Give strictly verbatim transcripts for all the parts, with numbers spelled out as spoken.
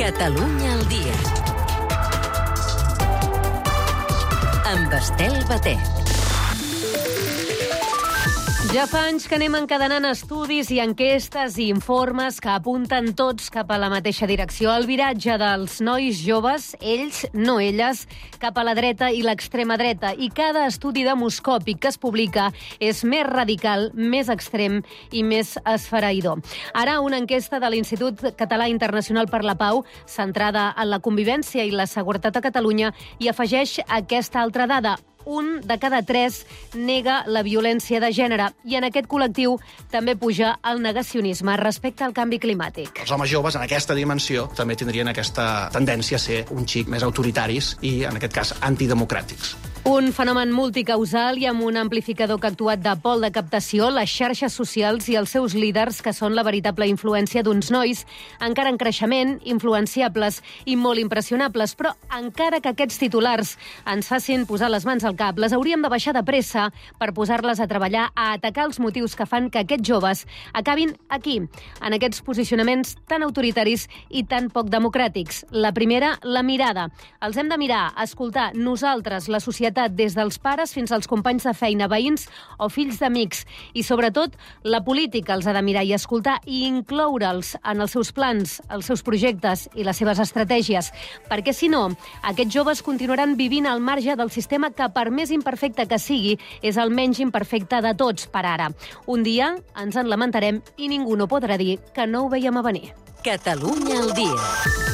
Catalunya al dia. Amb Estel Batet. Ja fa anys que anem encadenant estudis i enquestes i informes que apunten tots cap a la mateixa direcció. El viratge dels nois joves, ells, no elles, cap a la dreta i l'extrema dreta. I cada estudi demoscòpic que es publica és més radical, més extrem i més esfereïdor. Ara, una enquesta de l'Institut Català Internacional per la Pau, centrada en la convivència i la seguretat a Catalunya, i afegeix aquesta altra dada. Un de cada tres nega la violència de gènere i en aquest col·lectiu també puja el negacionisme respecte al canvi climàtic. Els homes joves en aquesta dimensió també tindrien aquesta tendència a ser un xic més autoritaris i, en aquest cas, antidemocràtics. Un fenomen multicausal i amb un amplificador que ha actuat de pol de captació, les xarxes socials i els seus líders, que són la veritable influència d'uns nois, encara en creixement, influenciables i molt impressionables. Però encara que aquests titulars ens facin posar les mans al cap, les hauríem de baixar de pressa per posar-les a treballar, a atacar els motius que fan que aquests joves acabin aquí, en aquests posicionaments tan autoritaris i tan poc democràtics. La primera, la mirada. Els hem de mirar, escoltar, nosaltres, la societat, des dels pares fins als companys de feina, veïns o fills d'amics. I, sobretot, la política els ha de mirar i escoltar i incloure'ls en els seus plans, els seus projectes i les seves estratègies. Perquè, si no, aquests joves continuaran vivint al marge del sistema que, per més imperfecte que sigui, és el menys imperfecte de tots per ara. Un dia ens en lamentarem i ningú no podrà dir que no ho veiem a venir. Catalunya al dia.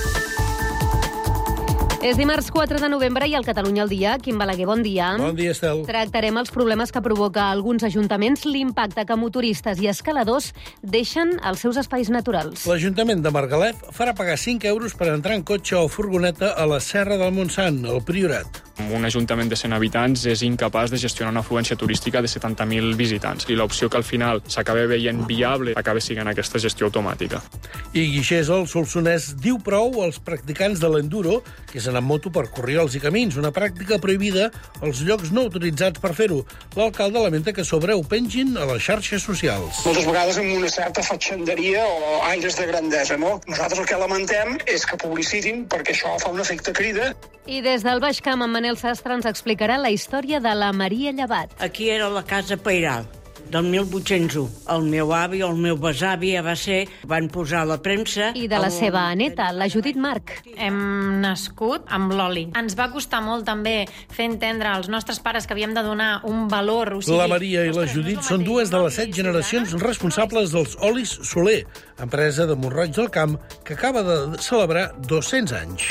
És dimarts quatre de novembre i al Catalunya al dia. Quim Balaguer, bon dia. Bon dia, Estel. Tractarem els problemes que provoca a alguns ajuntaments l'impacte que motoristes i escaladors deixen als seus espais naturals. L'Ajuntament de Margalef farà pagar cinc euros per entrar en cotxe o furgoneta a la Serra del Montsant, al Priorat. Un ajuntament de cent habitants és incapaç de gestionar una afluència turística de setanta mil visitants. I l'opció que al final s'acaba veient viable acaba sent aquesta gestió automàtica. I Guixers, el Solsonès, diu prou als practicants de l'enduro que és anar amb moto per corriols i camins, una pràctica prohibida als llocs no autoritzats per fer-ho. L'alcalde lamenta que sobre ho pengin a les xarxes socials. Moltes vegades amb una certa fatxenderia o aires de grandesa, no? Nosaltres el que lamentem és que publicitin perquè això fa un efecte crida. I des del Baix Camp, en Manel Sastre ens explicarà la història de la Maria Llevat. Aquí era la casa Pairal, del mil vuit-cents u. El meu avi o el meu besavi ja va ser, van posar la premsa... I de la seva neta, la Judit Marc. Hem nascut amb l'oli. Ens va costar molt també fer entendre als nostres pares que havíem de donar un valor. O sigui, la Maria i la Judit són dues de les set generacions responsables dels olis Soler, empresa de Mont-roig del Camp que acaba de celebrar dos-cents anys.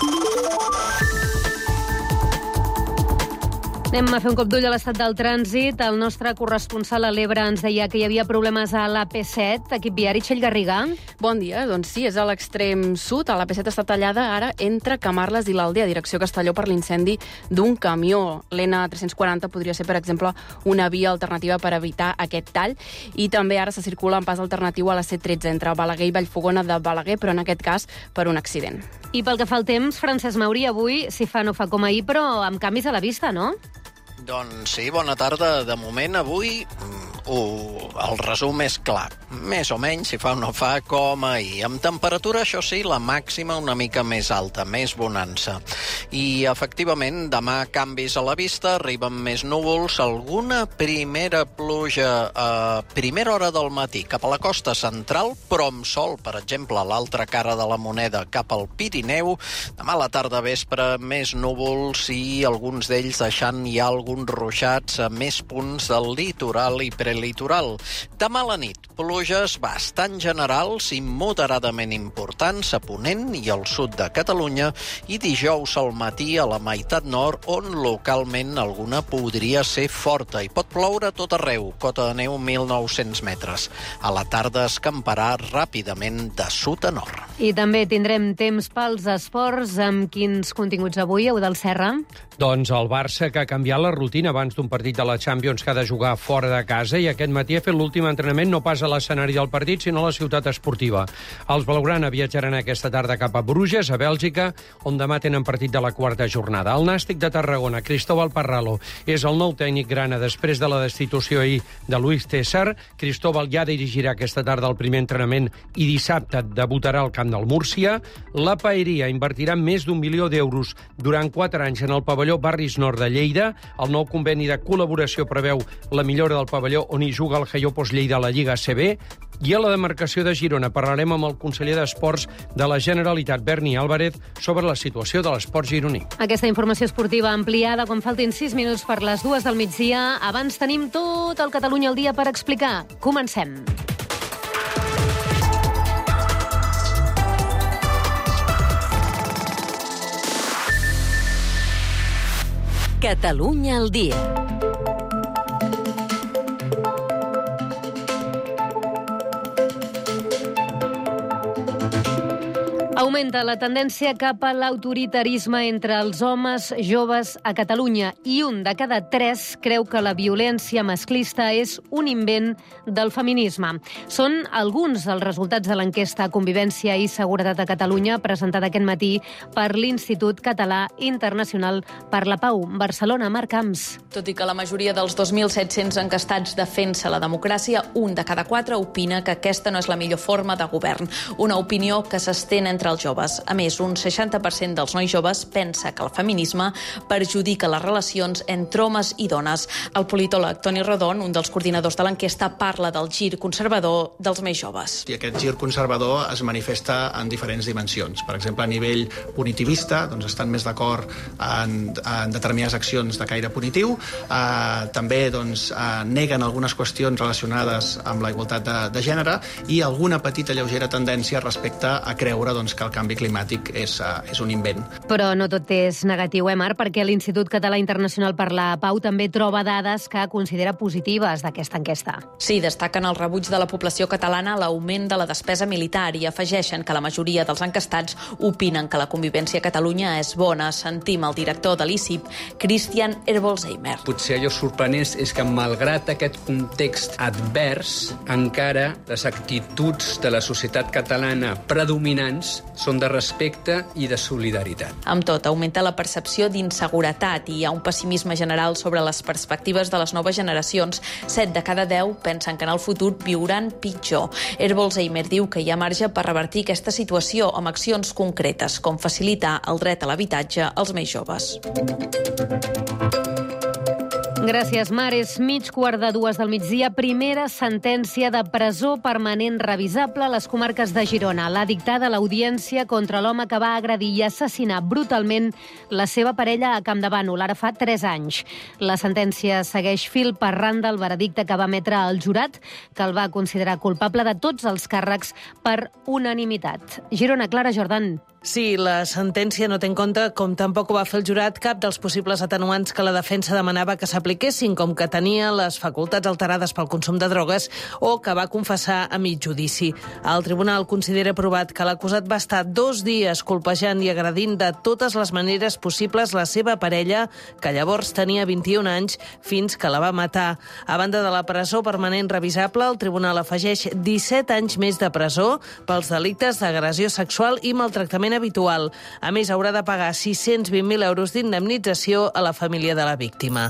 Anem a fer un cop d'ull a l'estat del trànsit. El nostre corresponsal a l'Ebre ens deia que hi havia problemes a l'A P set. Equip viari, Txell Garriga. Bon dia. Doncs sí, és a l'extrem sud. A l'A P set està tallada ara entre Camarles i l'Aldea, direcció Castelló, per l'incendi d'un camió. L'N tres-cents quaranta podria ser, per exemple, una via alternativa per evitar aquest tall. I també ara se circula en pas alternatiu a la C tretze entre Balaguer i Vallfogona de Balaguer, però en aquest cas per un accident. I pel que fa al temps, Francesc Mauri, avui, si fa no fa com ahir, però amb canvis a la vista, no? Doncs sí, bona tarda. De moment, avui, uh, el resum és clar. Més o menys, si fa o no fa, com ahir. Amb temperatura, això sí, la màxima una mica més alta, més bonança. I, efectivament, demà canvis a la vista, arriben més núvols, alguna primera pluja a primera hora del matí cap a la costa central, però amb sol, per exemple, a l'altra cara de la moneda cap al Pirineu. Demà a la tarda vespre, més núvols i alguns d'ells deixant ja alguns ruixats a més punts del litoral i prelitoral. Demà a la nit, pluges bastant generals i moderadament importants a Ponent i al sud de Catalunya i dijous al matí a la meitat nord, on localment alguna podria ser forta i pot ploure tot arreu, cota de neu mil nou-cents metres. A la tarda escamparà ràpidament de sud a nord. I també tindrem temps pels esports. Amb quins continguts avui, Eudald Serra? Doncs el Barça, que ha canviat la rutina rutina abans d'un partit de la Champions que ha de jugar fora de casa i aquest matí ha fet l'últim entrenament no pas a l'escenari del partit, sinó a la ciutat esportiva. Els blaugrana viatjaran aquesta tarda cap a Bruges, a Bèlgica, on demà tenen partit de la quarta jornada. El Nàstic de Tarragona, Cristóbal Parralo, és el nou tècnic grana després de la destitució ahir de Luis César. Cristóbal ja dirigirà aquesta tarda el primer entrenament i dissabte debutarà al camp del Múrcia. La Paeria invertirà més d'un milió d'euros durant quatre anys en el pavelló Barris Nord de Lleida. El nou conveni de col·laboració preveu la millora del pavelló on hi juga el Jaiopos Lleida a la Lliga A C B. I a la demarcació de Girona parlarem amb el conseller d'Esports de la Generalitat, Berni Álvarez, sobre la situació de l'esport gironí. Aquesta informació esportiva ampliada quan faltin sis minuts per les dues del migdia. Abans tenim tot el Catalunya al dia per explicar. Comencem. Catalunya al dia. Augmenta la tendència cap a l'autoritarisme entre els homes joves a Catalunya i un de cada tres creu que la violència masclista és un invent del feminisme. Són alguns dels resultats de l'enquesta Convivència i Seguretat a Catalunya presentada aquest matí per l'Institut Català Internacional per la Pau. Barcelona, Marc Camps. Tot i que la majoria dels dos mil set-cents encastats defensa la democràcia, un de cada quatre opina que aquesta no és la millor forma de govern. Una opinió que s'estén entre els joves. A més, un seixanta per cent dels nois joves pensa que el feminisme perjudica les relacions entre homes i dones. El politòleg Toni Rodon, un dels coordinadors de l'enquesta, parla del gir conservador dels més joves. I aquest gir conservador es manifesta en diferents dimensions. Per exemple, a nivell punitivista, doncs estan més d'acord en, en determinades accions de caire punitiu. Eh, també doncs, eh, neguen algunes qüestions relacionades amb la igualtat de, de gènere i alguna petita lleugera tendència respecte a creure doncs, que el canvi climàtic és, uh, és un invent. Però no tot és negatiu, eh, Marc? Perquè l'Institut Català Internacional per la Pau també troba dades que considera positives d'aquesta enquesta. Sí, destaquen el rebuig de la població catalana a l'augment de la despesa militar i afegeixen que la majoria dels encastats opinen que la convivència a Catalunya és bona. Sentim el director de l'I C I P, Christian Herbolzheimer. Potser allò sorprenent és que, malgrat aquest context advers, encara les actituds de la societat catalana predominants són de respecte i de solidaritat. Amb tot, augmenta la percepció d'inseguretat i hi ha un pessimisme general sobre les perspectives de les noves generacions. Set de cada deu pensen que en el futur viuran pitjor. Herbolzheimer diu que hi ha marge per revertir aquesta situació amb accions concretes, com facilitar el dret a l'habitatge als més joves. Gràcies, Mar. És mig quart de dues del migdia. Primera sentència de presó permanent revisable a les comarques de Girona. L'ha dictada l'audiència contra l'home que va agredir i assassinar brutalment la seva parella a Campdevànol, ara fa tres anys. La sentència segueix fil per randa el veredicte que va emetre el jurat, que el va considerar culpable de tots els càrrecs per unanimitat. Girona, Clara Jordan. Sí, la sentència no té en compte, com tampoc ho va fer el jurat, cap dels possibles atenuants que la defensa demanava que s'apliquessin, com que tenia les facultats alterades pel consum de drogues o que va confessar a mig judici. El tribunal considera provat que l'acusat va estar dos dies colpejant i agredint de totes les maneres possibles la seva parella, que llavors tenia vint-i-un anys, fins que la va matar. A banda de la presó permanent revisable, el tribunal afegeix disset anys més de presó pels delictes d'agressió sexual i maltractament habitual. A més, haurà de pagar sis-cents vint mil euros d'indemnització a la família de la víctima.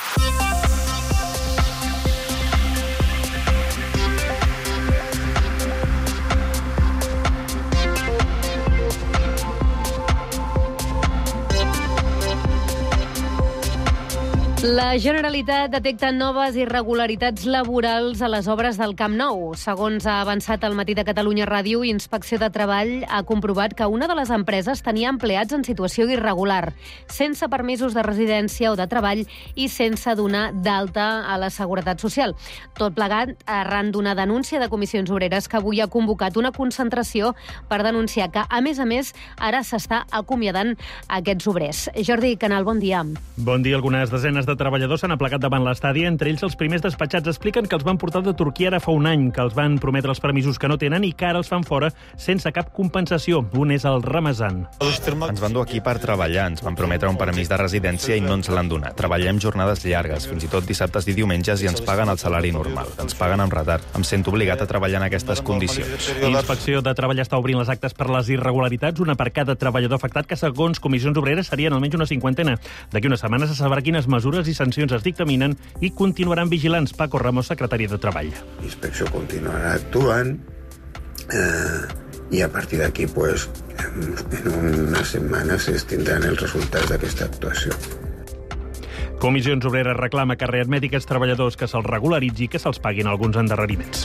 La Generalitat detecta noves irregularitats laborals a les obres del Camp Nou. Segons ha avançat al Matí de Catalunya Ràdio, Inspecció de Treball ha comprovat que una de les empreses tenia empleats en situació irregular, sense permisos de residència o de treball i sense donar d'alta a la Seguretat Social. Tot plegat arran d'una denúncia de Comissions Obreres que avui ha convocat una concentració per denunciar que, a més a més, ara s'està acomiadant aquests obrers. Jordi Canal, bon dia. Bon dia. Algunes desenes de treballadors s'han aplegat davant l'estadi, entre ells els primers despatxats expliquen que els van portar de Turquia ara fa un any, que els van prometre els permisos que no tenen i que ara els fan fora sense cap compensació. Un és el Ramazan. Ens van dur aquí per treballar, ens van prometre un permís de residència i no ens l'han donat. Treballem jornades llargues, fins i tot dissabtes i diumenges, i ens paguen el salari normal. Ens paguen amb retard. Em sento obligat a treballar en aquestes condicions. L'inspecció de treball està obrint les actes per les irregularitats, una per cada treballador afectat, que segons Comissions Obreres serien almenys una cinquantena. D'aquí unes setmanes se sabrà quines mesures i sancions es dictaminen i continuaran vigilants. Paco Ramos, secretari de Treball. La inspecció continuarà actuant eh, i a partir d'aquí pues, en, en unes setmanes es tindran els resultats d'aquesta actuació. Comissions Obreres reclama que readmeti aquests treballadors, que se'ls regularitzi i que se'ls paguin alguns endarreriments.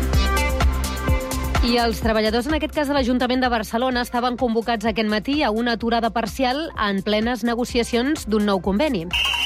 I els treballadors, en aquest cas de l'Ajuntament de Barcelona, estaven convocats aquest matí a una aturada parcial en plenes negociacions d'un nou conveni.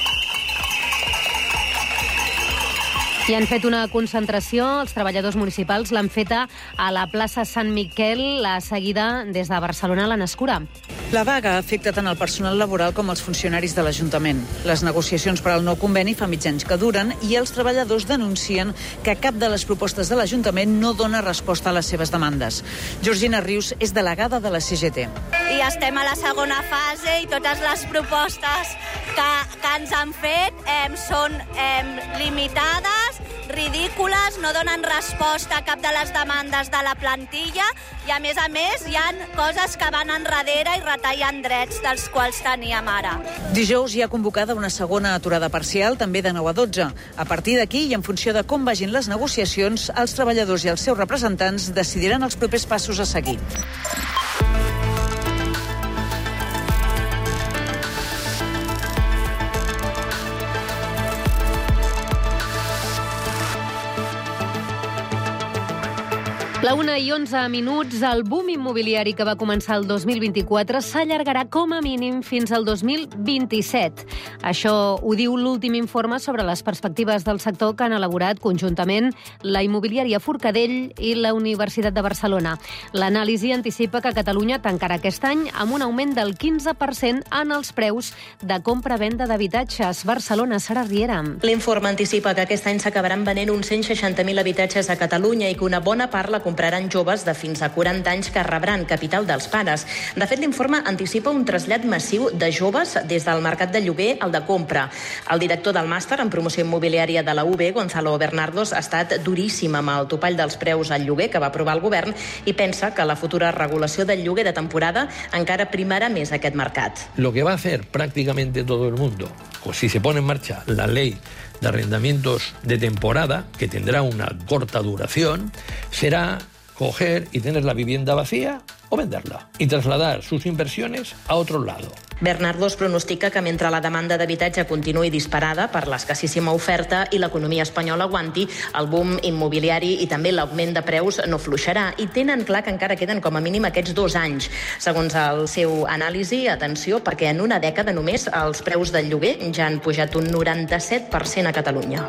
I han fet una concentració, els treballadors municipals l'han feta a la plaça Sant Miquel, la seguida des de Barcelona a la Nascura. La vaga afecta tant el personal laboral com els funcionaris de l'Ajuntament. Les negociacions per al nou conveni fa mig anys que duren i els treballadors denuncien que cap de les propostes de l'Ajuntament no dona resposta a les seves demandes. Georgina Rius és delegada de la C G T. I estem a la segona fase i totes les propostes que, que ens han fet eh, són eh, limitades, ridícules, no donen resposta a cap de les demandes de la plantilla i, a més a més, hi ha coses que van enrere i retallen drets dels quals teníem ara. Dijous hi ha convocada una segona aturada parcial, també de nou a dotze. A partir d'aquí, i en funció de com vagin les negociacions, els treballadors i els seus representants decidiran els propers passos a seguir. La una i onze minuts, el boom immobiliari que va començar el dos mil vint-i-quatre s'allargarà com a mínim fins al dos mil vint-i-set. Això ho diu l'últim informe sobre les perspectives del sector que han elaborat conjuntament la immobiliària Forcadell i la Universitat de Barcelona. L'anàlisi anticipa que Catalunya tancarà aquest any amb un augment del quinze per cent en els preus de compra-venda d'habitatges. Barcelona, Sara Riera. L'informe anticipa que aquest any s'acabaran venent uns cent seixanta mil habitatges a Catalunya i que una bona part la compraran joves de fins a quaranta anys que rebran capital dels pares. De fet, l'informe anticipa un trasllat massiu de joves des del mercat de lloguer al de compra. El director del màster en promoció immobiliària de la U B, Gonzalo Bernardos, ha estat duríssim amb el topall dels preus al lloguer que va aprovar el govern i pensa que la futura regulació del lloguer de temporada encara primarà més aquest mercat. Lo que va a hacer prácticamente todo el mundo, o si se pone en marcha la ley de arrendamientos de temporada, que tendrá una corta duración, será coger y tener la vivienda vacía o venderla y trasladar sus inversiones a otro lado. Bernardos pronostica que mentre la demanda d'habitatge continuï disparada per l'escassíssima oferta i l'economia espanyola aguanti, el boom immobiliari i també l'augment de preus no fluixarà i tenen clar que encara queden com a mínim aquests dos anys. Segons el seu anàlisi, atenció, perquè en una dècada només els preus del lloguer ja han pujat un noranta-set per cent a Catalunya.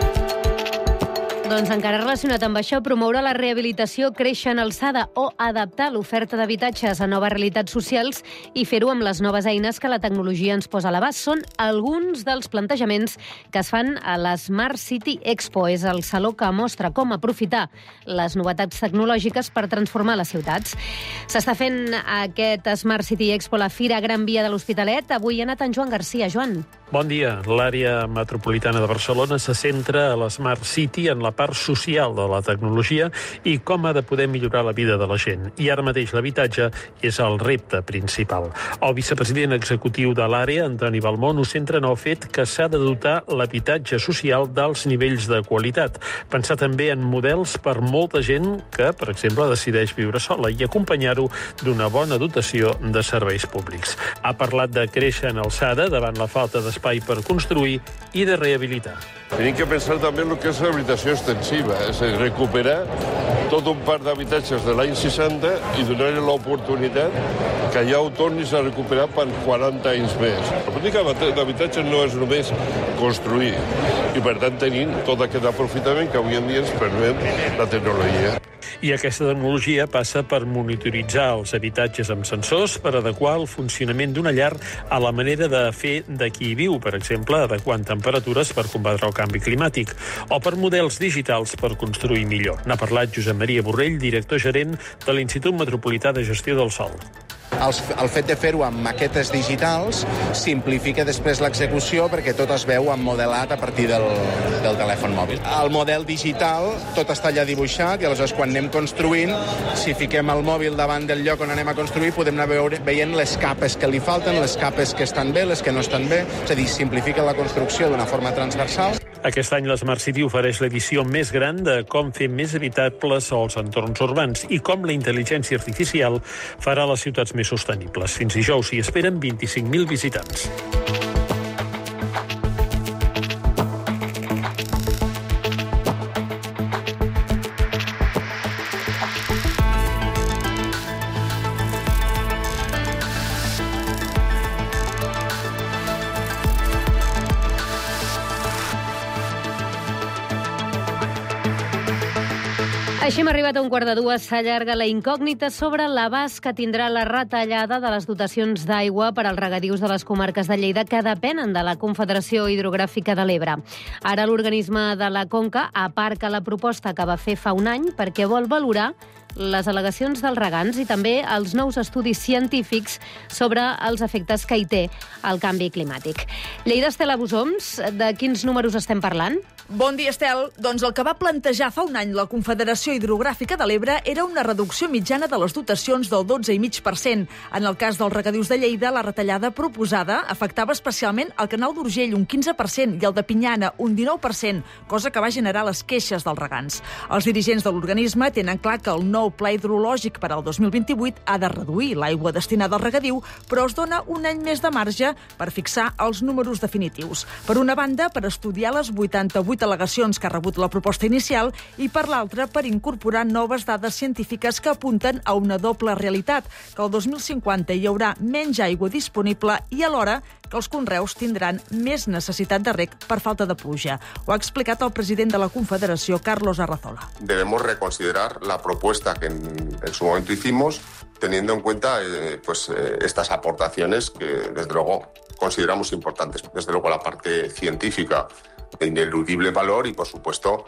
Doncs encara relacionat amb això, promoure la rehabilitació, créixer en alçada o adaptar l'oferta d'habitatges a noves realitats socials i fer-ho amb les noves eines que la tecnologia ens posa a l'abast són alguns dels plantejaments que es fan a l'Smart City Expo. És el saló que mostra com aprofitar les novetats tecnològiques per transformar les ciutats. S'està fent aquest Smart City Expo a la Fira Gran Via de l'Hospitalet. Avui ha anat en Joan Garcia. Joan. Bon dia. L'àrea metropolitana de Barcelona se centra a l'Smart City en la part social de la tecnologia i com ha de poder millorar la vida de la gent. I ara mateix l'habitatge és el repte principal. El vicepresident executiu de l'àrea, Antoni Balmón, ho centra en el fet que s'ha de dotar l'habitatge social d'alts nivells de qualitat. Pensar també en models per molta gent que, per exemple, decideix viure sola i acompanyar-ho d'una bona dotació de serveis públics. Ha parlat de créixer en alçada davant la falta d'espai per construir i de rehabilitar. Tenim que pensar també en el que és rehabilitació extensiva, és a dir, recuperar tot un parc d'habitatges de l'any seixanta i donar-li l'oportunitat que ja ho tornis a recuperar per quaranta anys més. La política d'habitatge no és només construir, i per tant tenim tot aquest aprofitament que avui en dia ens permet la tecnologia. I aquesta tecnologia passa per monitoritzar els habitatges amb sensors per adequar el funcionament d'una llar a la manera de fer de qui hi viu, per exemple, adequant temperatures per combatre el canvi climàtic, o per models digitals per construir millor. N'ha parlat Josep Maria Borrell, director gerent de l'Institut Metropolità de Gestió del Sòl. El, el fet de fer-ho amb maquetes digitals simplifica després l'execució perquè tot es veu modelat a partir del, del telèfon mòbil. Al model digital tot està allà dibuixat i aleshores quan anem construint, si fiquem el mòbil davant del lloc on anem a construir, podem anar veure, veient les capes que li falten, les capes que estan bé, les que no estan bé, és a dir, simplifica la construcció d'una forma transversal. Aquest any l'Smart City ofereix l'edició més gran de com fer més habitables els entorns urbans i com la intel·ligència artificial farà les ciutats més sostenibles. Fins dijous s'hi esperen vint-i-cinc mil visitants. Així hem arribat a un quart de dues. S'allarga la incògnita sobre l'abast que tindrà la retallada de les dotacions d'aigua per als regadius de les comarques de Lleida que depenen de la Confederació Hidrogràfica de l'Ebre. Ara l'organisme de la Conca aparca la proposta que va fer fa un any perquè vol valorar les al·legacions dels regants i també els nous estudis científics sobre els efectes que hi té el canvi climàtic. Lleida, Estela Busoms, de quins números estem parlant? Bon dia, Estel. Doncs el que va plantejar fa un any la Confederació Hidrogràfica de l'Ebre era una reducció mitjana de les dotacions del dotze coma cinc per cent. En el cas dels regadius de Lleida, la retallada proposada afectava especialment el canal d'Urgell, un quinze per cent, i el de Pinyana, un dinou per cent, cosa que va generar les queixes dels regants. Els dirigents de l'organisme tenen clar que el nou pla hidrològic per al dos mil vint-i-vuit ha de reduir l'aigua destinada al regadiu, però es dona un any més de marge per fixar els números definitius. Per una banda, per estudiar les vuitanta-vuit al·legacions que ha rebut la proposta inicial i, per l'altra, per incorporar noves dades científiques que apunten a una doble realitat, que el dos mil cinquanta hi haurà menys aigua disponible i, alhora, que els conreus tindran més necessitat de reg per falta de pluja. Ho ha explicat el president de la Confederació, Carlos Arrazola. Debemos reconsiderar la propuesta que en, en su momento hicimos, teniendo en cuenta eh, pues, eh, estas aportaciones que, desde luego, consideramos importantes. Desde luego, la parte científica de ineludible valor y, por supuesto,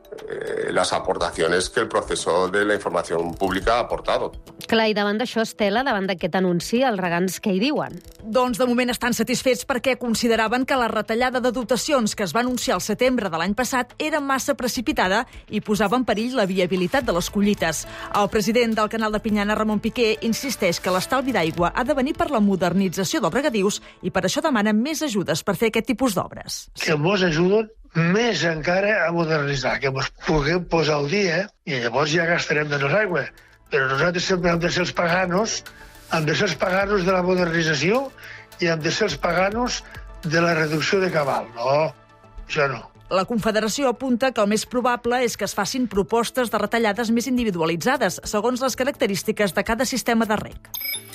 eh, las aportaciones que el proceso de la información pública ha aportado. Clar, i davant d'això, Estela, davant d'aquest anunci, els regants què hi diuen? Doncs de moment estan satisfets perquè consideraven que la retallada de dotacions que es va anunciar al setembre de l'any passat era massa precipitada i posava en perill la viabilitat de les collites. El president del canal de Pinyana, Ramon Piqué, insisteix que l'estalvi d'aigua ha de venir per la modernització dels regadius i per això demanen més ajudes per fer aquest tipus d'obres. Que mos ajuden més encara a modernitzar, que ens puguem posar al dia i llavors ja gastarem menys aigua. Però nosaltres sempre hem de ser els paganos, hem de ser els paganos de la modernització i hem de ser els paganos de la reducció de cabal. No, això no. La Confederació apunta que el més probable és que es facin propostes de retallades més individualitzades, segons les característiques de cada sistema de reg.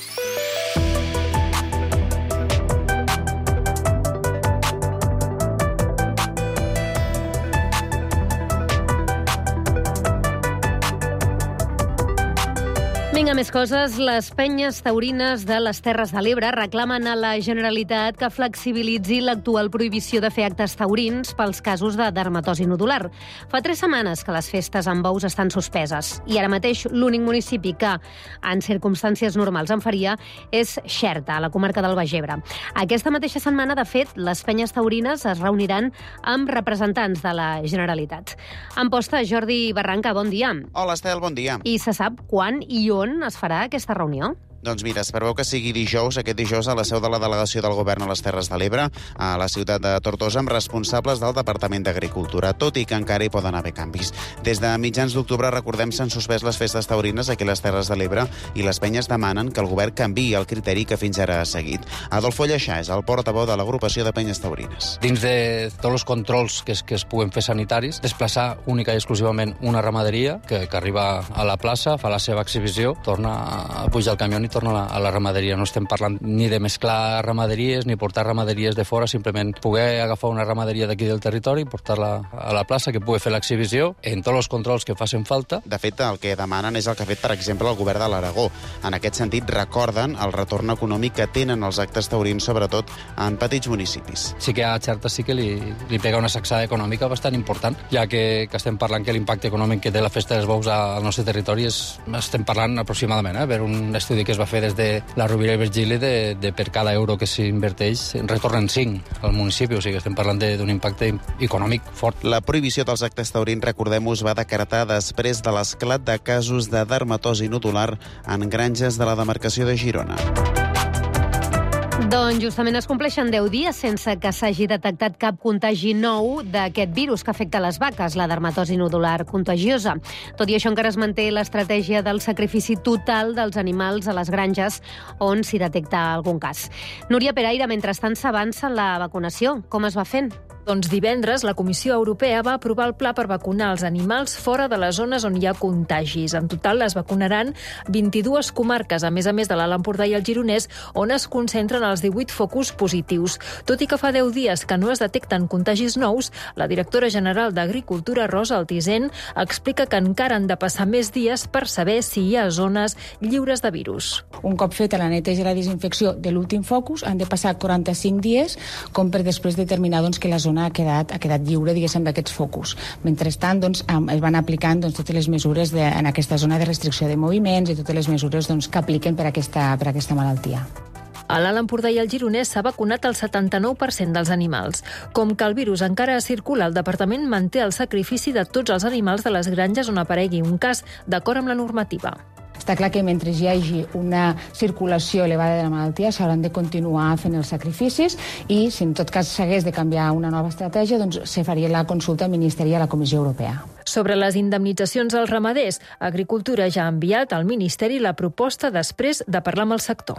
Vinga, més coses. Les penyes taurines de les Terres de l'Ebre reclamen a la Generalitat que flexibilitzi l'actual prohibició de fer actes taurins pels casos de dermatosi nodular. Fa tres setmanes que les festes amb bous estan suspeses i ara mateix l'únic municipi que, en circumstàncies normals, en faria és Xerta, a la comarca del Baix Ebre. Aquesta mateixa setmana, de fet, les penyes taurines es reuniran amb representants de la Generalitat. En posta, Jordi Barranca, bon dia. Hola, Estel, bon dia. I se sap quan i on es farà aquesta reunió? Doncs mira, es preveu que sigui dijous, aquest dijous, a la seu de la Delegació del Govern a les Terres de l'Ebre, a la ciutat de Tortosa, amb responsables del Departament d'Agricultura, tot i que encara hi poden haver canvis. Des de mitjans d'octubre, recordem, s'han suspès les festes taurines aquí a les Terres de l'Ebre i les penyes demanen que el govern canviï el criteri que fins ara ha seguit. Adolfo Lleixà és el portaveu de l'agrupació de penyes taurines. Dins de tots els controls que es, que es puguen fer sanitaris, desplaçar única i exclusivament una ramaderia que, que arriba a la plaça, fa la seva exhibició, torna a pujar al camió i retorn a la, a la ramaderia. No estem parlant ni de mesclar ramaderies ni portar ramaderies de fora, simplement poder agafar una ramaderia d'aquí del territori, portar-la a la plaça, que pugui fer l'exhibició en tots els controls que facin falta. De fet, el que demanen és el que ha fet, per exemple, el govern de l'Aragó. En aquest sentit, recorden el retorn econòmic que tenen els actes taurins, sobretot en petits municipis. Sí que a Xerta sí que li, li pega una sacsada econòmica bastant important, ja que, que estem parlant que l'impacte econòmic que té la Festa dels Bous al nostre territori és, estem parlant aproximadament, eh, per un estudi que es va fer des de la Rovira i Virgili, de, de per cada euro que s'inverteix retornen cinc al municipi, o sigui que estem parlant d'un impacte econòmic fort. La prohibició dels actes taurins, recordem-ho, es va decretar després de l'esclat de casos de dermatosi nodular en granges de la demarcació de Girona. Doncs justament es compleixen deu dies sense que s'hagi detectat cap contagi nou d'aquest virus que afecta les vaques, la dermatosi nodular contagiosa. Tot i això, encara es manté l'estratègia del sacrifici total dels animals a les granges on s'hi detecta algun cas. Núria Peraire, mentrestant s'avança en la vacunació. Com es va fent? Doncs divendres la Comissió Europea va aprovar el pla per vacunar els animals fora de les zones on hi ha contagis. En total es vacunaran vint-i-dues comarques, a més a més de l'Alt Empordà i el Gironès, on es concentren els divuit focus positius. Tot i que fa deu dies que no es detecten contagis nous, la directora general d'Agricultura, Rosa Altisent, explica que encara han de passar més dies per saber si hi ha zones lliures de virus. Un cop feta la neteja i la desinfecció de l'últim focus, han de passar quaranta-cinc dies com per després determinar doncs, que la zona ha quedat, ha quedat lliure, diguéssim, d'aquests focus. Mentrestant, doncs, es van aplicant doncs, totes les mesures de, en aquesta zona de restricció de moviments i totes les mesures doncs, que apliquen per aquesta, per aquesta malaltia. A l'Alt Empordà i el Gironès s'ha vacunat el setanta-nou per cent dels animals. Com que el virus encara circula, el departament manté el sacrifici de tots els animals de les granges on aparegui un cas, d'acord amb la normativa. Està clar que mentre hi hagi una circulació elevada de la malaltia s'hauran de continuar fent els sacrificis i, si en tot cas s'hagués de canviar una nova estratègia, doncs se faria la consulta al Ministeri i a la Comissió Europea. Sobre les indemnitzacions als ramaders, Agricultura ja ha enviat al Ministeri la proposta després de parlar amb el sector.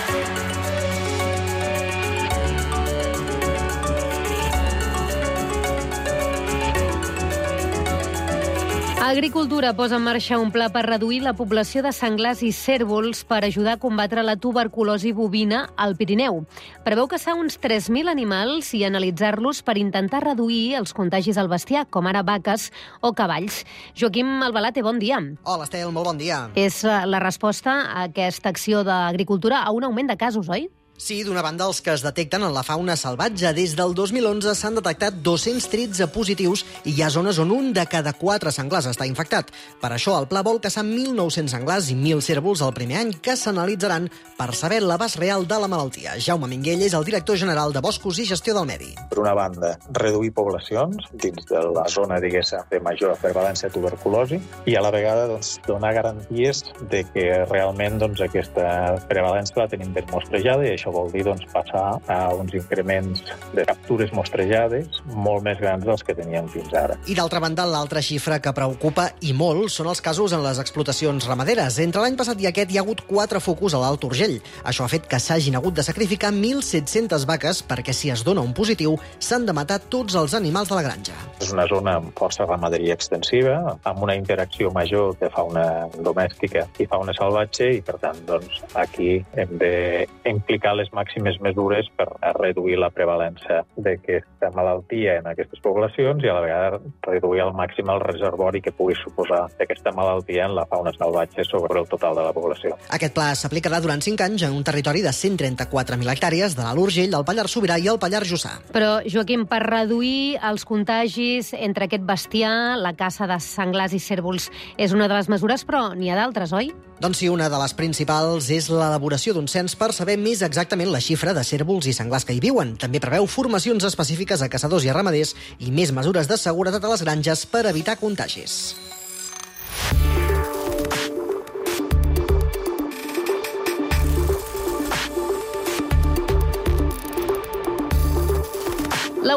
Agricultura posa en marxa un pla per reduir la població de senglars i cérvols per ajudar a combatre la tuberculosi bovina al Pirineu. Preveu caçar uns tres mil animals i analitzar-los per intentar reduir els contagis al bestiar, com ara vaques o cavalls. Joaquim Albalate, bon dia. Hola, Estel, molt bon dia. És la resposta a aquesta acció d'Agricultura a un augment de casos, oi? Sí, d'una banda, els que es detecten en la fauna salvatge. Des del dos mil onze s'han detectat dos-cents tretze positius i hi ha zones on un de cada quatre senglars està infectat. Per això, el pla vol caçar mil nou-cents senglars i mil cérvols el primer any, que s'analitzaran per saber l'abast real de la malaltia. Jaume Minguell és el director general de Boscos i Gestió del Medi. Per una banda, reduir poblacions dins de la zona, diguéssim, de major prevalència de tuberculosi i a la vegada doncs, donar garanties de que realment doncs, aquesta prevalència la tenim ben mostrejada i això Això vol dir doncs, passar a uns increments de captures mostrejades molt més grans dels que teníem fins ara. I d'altra banda, l'altra xifra que preocupa i molt són els casos en les explotacions ramaderes. Entre l'any passat i aquest hi ha hagut quatre focus a l'Alt Urgell. Això ha fet que s'hagin hagut de sacrificar mil set-centes vaques perquè si es dona un positiu s'han de matar tots els animals de la granja. És una zona amb força ramaderia extensiva, amb una interacció major de fauna domèstica i fauna salvatge i, per tant, doncs, aquí hem d'implicar les màximes mesures per reduir la prevalència d'aquesta malaltia en aquestes poblacions i a la vegada reduir al màxim el reservori que pugui suposar d'aquesta malaltia en la fauna salvatge sobre el total de la població. Aquest pla s'aplicarà durant cinc anys en un territori de cent trenta-quatre mil hectàrees de l'Alt Urgell, el Pallars Sobirà i el Pallars Jussà. Però, Joaquim, per reduir els contagis entre aquest bestiar, la caça de senglars i cérvols és una de les mesures, però n'hi ha d'altres, oi? Doncs sí, una de les principals és l'elaboració d'un cens per saber més exactament la xifra de cérvols i senglars que hi viuen. També preveu formacions específiques a caçadors i a ramaders i més mesures de seguretat a les granges per evitar contagis. La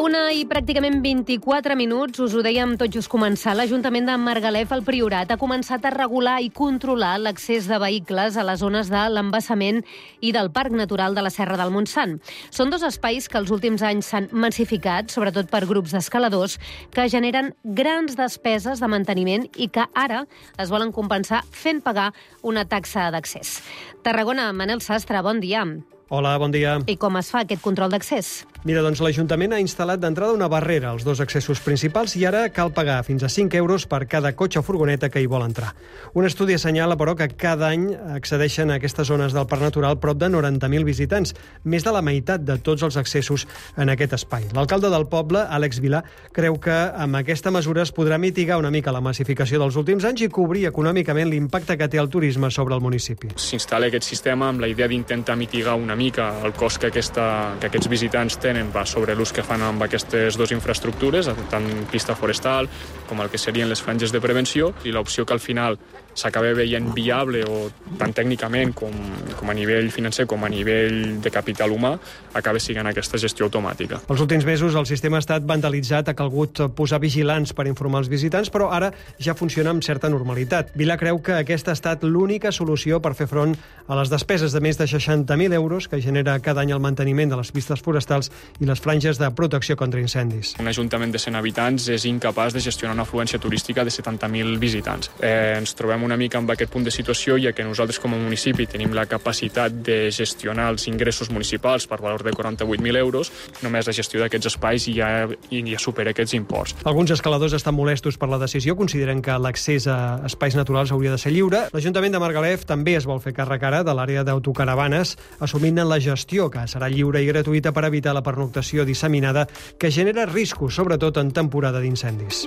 La una i pràcticament vint-i-quatre minuts, us ho dèiem tot just començar, l'Ajuntament de Margalef, al Priorat, ha començat a regular i controlar l'accés de vehicles a les zones de l'embassament i del Parc Natural de la Serra del Montsant. Són dos espais que els últims anys s'han massificat, sobretot per grups d'escaladors, que generen grans despeses de manteniment i que ara es volen compensar fent pagar una taxa d'accés. Tarragona, Manel Sastre, bon dia. Hola, bon dia. I com es fa aquest control d'accés? Mira, doncs l'Ajuntament ha instal·lat d'entrada una barrera als dos accessos principals i ara cal pagar fins a cinc euros per cada cotxe o furgoneta que hi vol entrar. Un estudi assenyala, però, que cada any accedeixen a aquestes zones del Parc Natural prop de noranta mil visitants, més de la meitat de tots els accessos en aquest espai. L'alcalde del poble, Àlex Vilà, creu que amb aquesta mesura es podrà mitigar una mica la massificació dels últims anys i cobrir econòmicament l'impacte que té el turisme sobre el municipi. S'instal·la aquest sistema amb la idea d'intentar mitigar una mica el cost que, aquesta, que aquests visitants tenen va sobre l'ús que fan amb aquestes dues infraestructures, tant pista forestal com el que serien les franges de prevenció, i l'opció que al final s'acaba veient viable, o tant tècnicament com, com a nivell financer com a nivell de capital humà, acaba sent aquesta gestió automàtica. Els últims mesos el sistema ha estat vandalitzat, ha calgut posar vigilants per informar els visitants, però ara ja funciona amb certa normalitat. Vilà creu que aquesta ha estat l'única solució per fer front a les despeses de més de seixanta mil euros que genera cada any el manteniment de les pistes forestals i les franges de protecció contra incendis. Un ajuntament de cent habitants és incapaç de gestionar una afluència turística de setanta mil visitants. Eh, ens trobem una mica amb aquest punt de situació, ja que nosaltres com a municipi tenim la capacitat de gestionar els ingressos municipals per valor de quaranta-vuit mil euros, només la gestió d'aquests espais i ja, i ja supera aquests imports. Alguns escaladors estan molestos per la decisió, consideren que l'accés a espais naturals hauria de ser lliure. L'Ajuntament de Margalef també es vol fer càrrec ara de l'àrea d'autocaravanes, assumint la gestió, que serà lliure i gratuïta per evitar la pernoctació disseminada que genera riscos, sobretot en temporada d'incendis.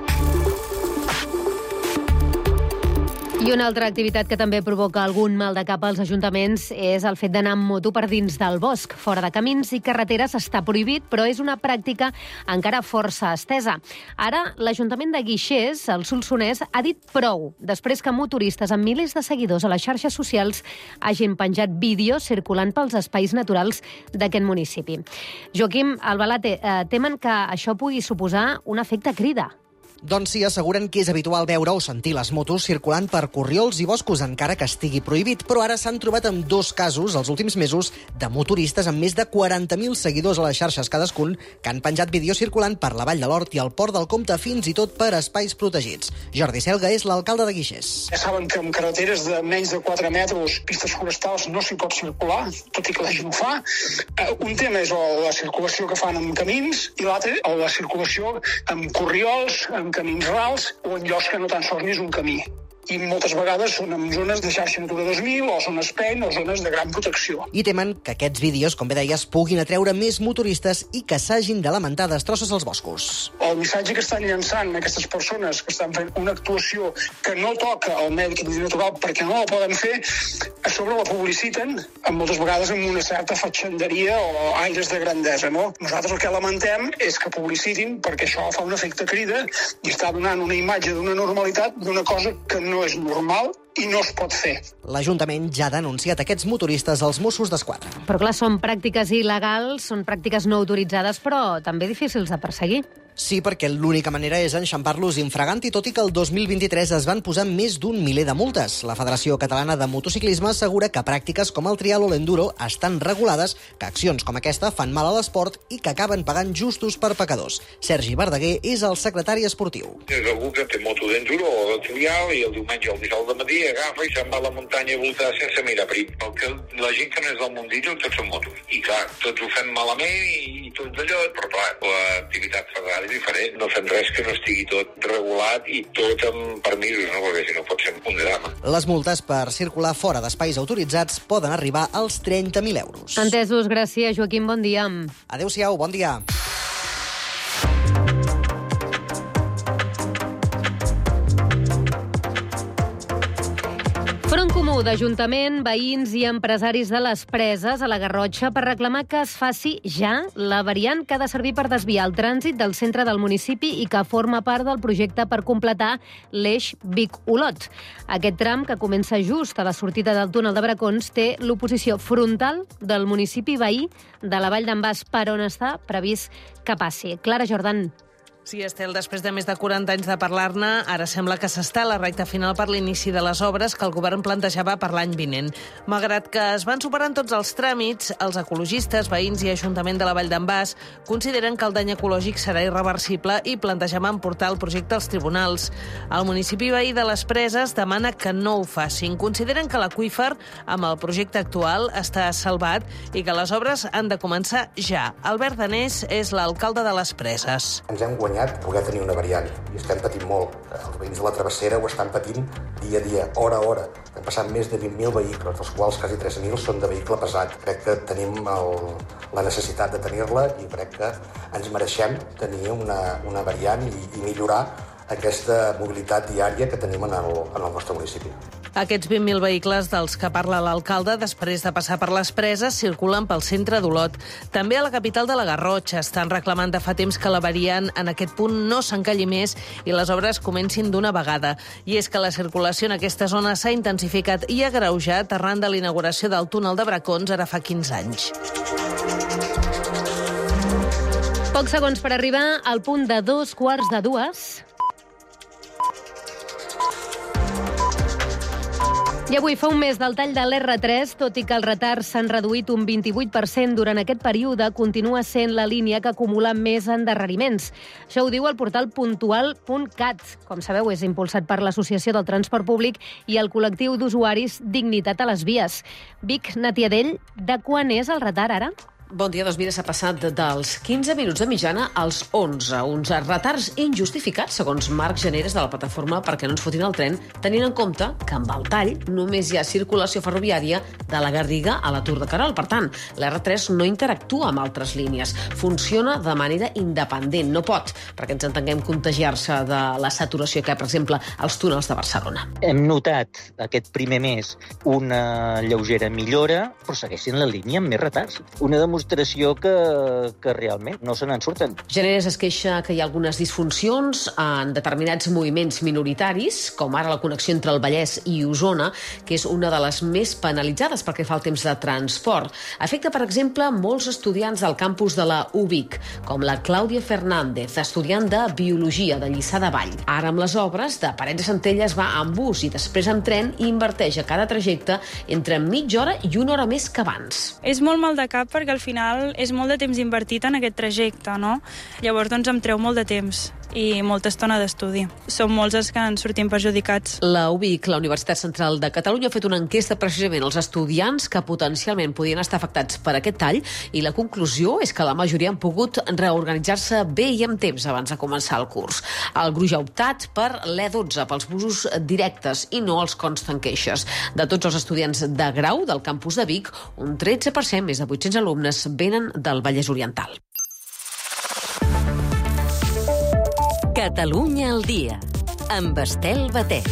I una altra activitat que també provoca algun mal de cap als ajuntaments és el fet d'anar amb moto per dins del bosc. Fora de camins i carreteres està prohibit, però és una pràctica encara força estesa. Ara, l'Ajuntament de Guixers, al Solsonès, ha dit prou, després que motoristes amb milers de seguidors a les xarxes socials hagin penjat vídeos circulant pels espais naturals d'aquest municipi. Joaquim Albalate, eh, temen que això pugui suposar un efecte crida. Doncs sí, asseguren que és habitual veure o sentir les motos circulant per corriols i boscos, encara que estigui prohibit, però ara s'han trobat amb dos casos els últims mesos de motoristes amb més de quaranta mil seguidors a les xarxes cadascun que han penjat vídeos circulant per la Vall de l'Hort i el Port del Comte, fins i tot per espais protegits. Jordi Selga és l'alcalde de Guixers. Ja saben que en carreteres de menys de quatre metres, pistes forestals, no s'hi pot circular, tot i que la gent ho fa. Un tema és la circulació que fan en camins i l'altre la circulació amb corriols, amb camins rals o en llocs que no tan sols ni és un camí. I moltes vegades són en zones de xarxa Natura dos mil o zones P E N o zones de gran protecció. I temen que aquests vídeos, com bé deies, puguin atreure més motoristes i que s'hagin de lamentar destrosses als boscos. El missatge que estan llançant aquestes persones que estan fent una actuació que no toca al medi natural perquè no la poden fer, a sobre la publiciten, amb moltes vegades amb una certa fatxenderia o aires de grandesa, no? Nosaltres el que lamentem és que publicitin perquè això fa un efecte crida i està donant una imatge d'una normalitat d'una cosa que no no és normal i no es pot fer. L'Ajuntament ja ha denunciat aquests motoristes als Mossos d'Esquadra. Però clar, són pràctiques il·legals, són pràctiques no autoritzades, però també difícils de perseguir. Sí, perquè l'única manera és enxampar-los infraganti, tot i que el dos mil vint-i-tres es van posar més d'un miler de multes. La Federació Catalana de Motociclisme assegura que pràctiques com el trial o l'enduro estan regulades, que accions com aquesta fan mal a l'esport i que acaben pagant justos per pecadors. Sergi Verdaguer és el secretari esportiu. És algú que té moto d'enduro o de trial i el diumenge o el dijous de matí agafa i se'n va a la muntanya a voltar sense mirar prim. Perquè la gent que no és del mundillo tots són motos. I clar, tots ho fem malament i tot allò, però clar, l'activitat federal és diferent, no fem res que no estigui tot regulat i tot amb permisos, no? Perquè si no pot ser un drama. Les multes per circular fora d'espais autoritzats poden arribar als trenta mil euros. Entesos, gràcies, Joaquim, bon dia. Adéu-siau, bon dia. Front comú d'Ajuntament, veïns i empresaris de les Preses a la Garrotxa per reclamar que es faci ja la variant que ha de servir per desviar el trànsit del centre del municipi i que forma part del projecte per completar l'eix Vic-Olot. Aquest tram, que comença just a la sortida del túnel de Bracons, té l'oposició frontal del municipi veí de la Vall d'en Bas, per on està previst que passi. Clara Jordan. Sí, Estel, després de més de quaranta anys de parlar-ne, ara sembla que s'està a la recta final per l'inici de les obres que el govern plantejava per l'any vinent. Malgrat que es van superant tots els tràmits, els ecologistes, veïns i Ajuntament de la Vall d'en Bas consideren que el dany ecològic serà irreversible i plantejaven portar el projecte als tribunals. El municipi veí de les Preses demana que no ho facin. Consideren que l'aqüífer, amb el projecte actual, està salvat i que les obres han de començar ja. Albert Danés és l'alcalde de les Preses. Ens hem guanyat poder tenir una variant i estem patint molt. Els veïns de la travessera ho estan patint dia a dia, hora a hora. Hem passat més de vint mil vehicles, dels quals quasi tres mil són de vehicle pesat. Crec que tenim el, la necessitat de tenir-la i crec que ens mereixem tenir una, una variant i, i millorar aquesta mobilitat diària que tenim en el, en el nostre municipi. Aquests vint mil vehicles dels que parla l'alcalde, després de passar per les Preses, circulen pel centre d'Olot. També a la capital de la Garrotxa estan reclamant de fa temps que la variant en aquest punt no s'encalli més i les obres comencin d'una vegada. I és que la circulació en aquesta zona s'ha intensificat i agreujat arran de l'inauguració del túnel de Bracons ara fa quinze anys. Pocs segons per arribar al punt de dos quarts de dues. I avui fa un mes del tall de l'erre tres, tot i que els retards s'han reduït un vint-i-vuit per cent durant aquest període, continua sent la línia que acumula més endarreriments. Això ho diu el portal puntual punt cat. Com sabeu, és impulsat per l'Associació del Transport Públic i el col·lectiu d'usuaris Dignitat a les Vies. Vic Natiadell, de quan és el retard ara? Bon dia, doncs mira, s'ha passat dels quinze minuts de mitjana als onze. Uns retards injustificats, segons Marc Generes de la plataforma Perquè no ens fotin el tren, tenint en compte que amb el tall només hi ha circulació ferroviària de la Garriga a la Tour de Querol. Per tant, l'erre tres no interactua amb altres línies. Funciona de manera independent. No pot, perquè ens entenguem, contagiar-se de la saturació que hi ha, per exemple, als túnels de Barcelona. Hem notat aquest primer mes una lleugera millora, però segueixen la línia amb més retards. Una demostració que, que realment no se n'en surten. Generes es queixa que hi ha algunes disfuncions en determinats moviments minoritaris, com ara la connexió entre el Vallès i Osona, que és una de les més penalitzades perquè fa el temps de transport. Afecta, per exemple, molts estudiants del campus de la U Vic, com la Clàudia Fernández, estudiant de Biologia de Lliçà de Vall. Ara, amb les obres, de Parets de Centelles va amb bus i després amb tren i inverteix a cada trajecte entre mitja hora i una hora més que abans. És molt mal de cap perquè al final és molt de temps invertit en aquest trajecte, no? Llavors, doncs, em treu molt de temps i molta estona d'estudi. Som molts els que en sortim perjudicats. La U Vic, la Universitat Central de Catalunya, ha fet una enquesta precisament als estudiants que potencialment podien estar afectats per aquest tall i la conclusió és que la majoria han pogut reorganitzar-se bé i amb temps abans de començar el curs. El gruix ha optat per l'E dotze, pels busos directes i no els constant queixes. De tots els estudiants de grau del campus de Vic, un tretze per cent, més de vuit-cents alumnes, venen del Vallès Oriental. Catalunya al dia, amb Estel Batet.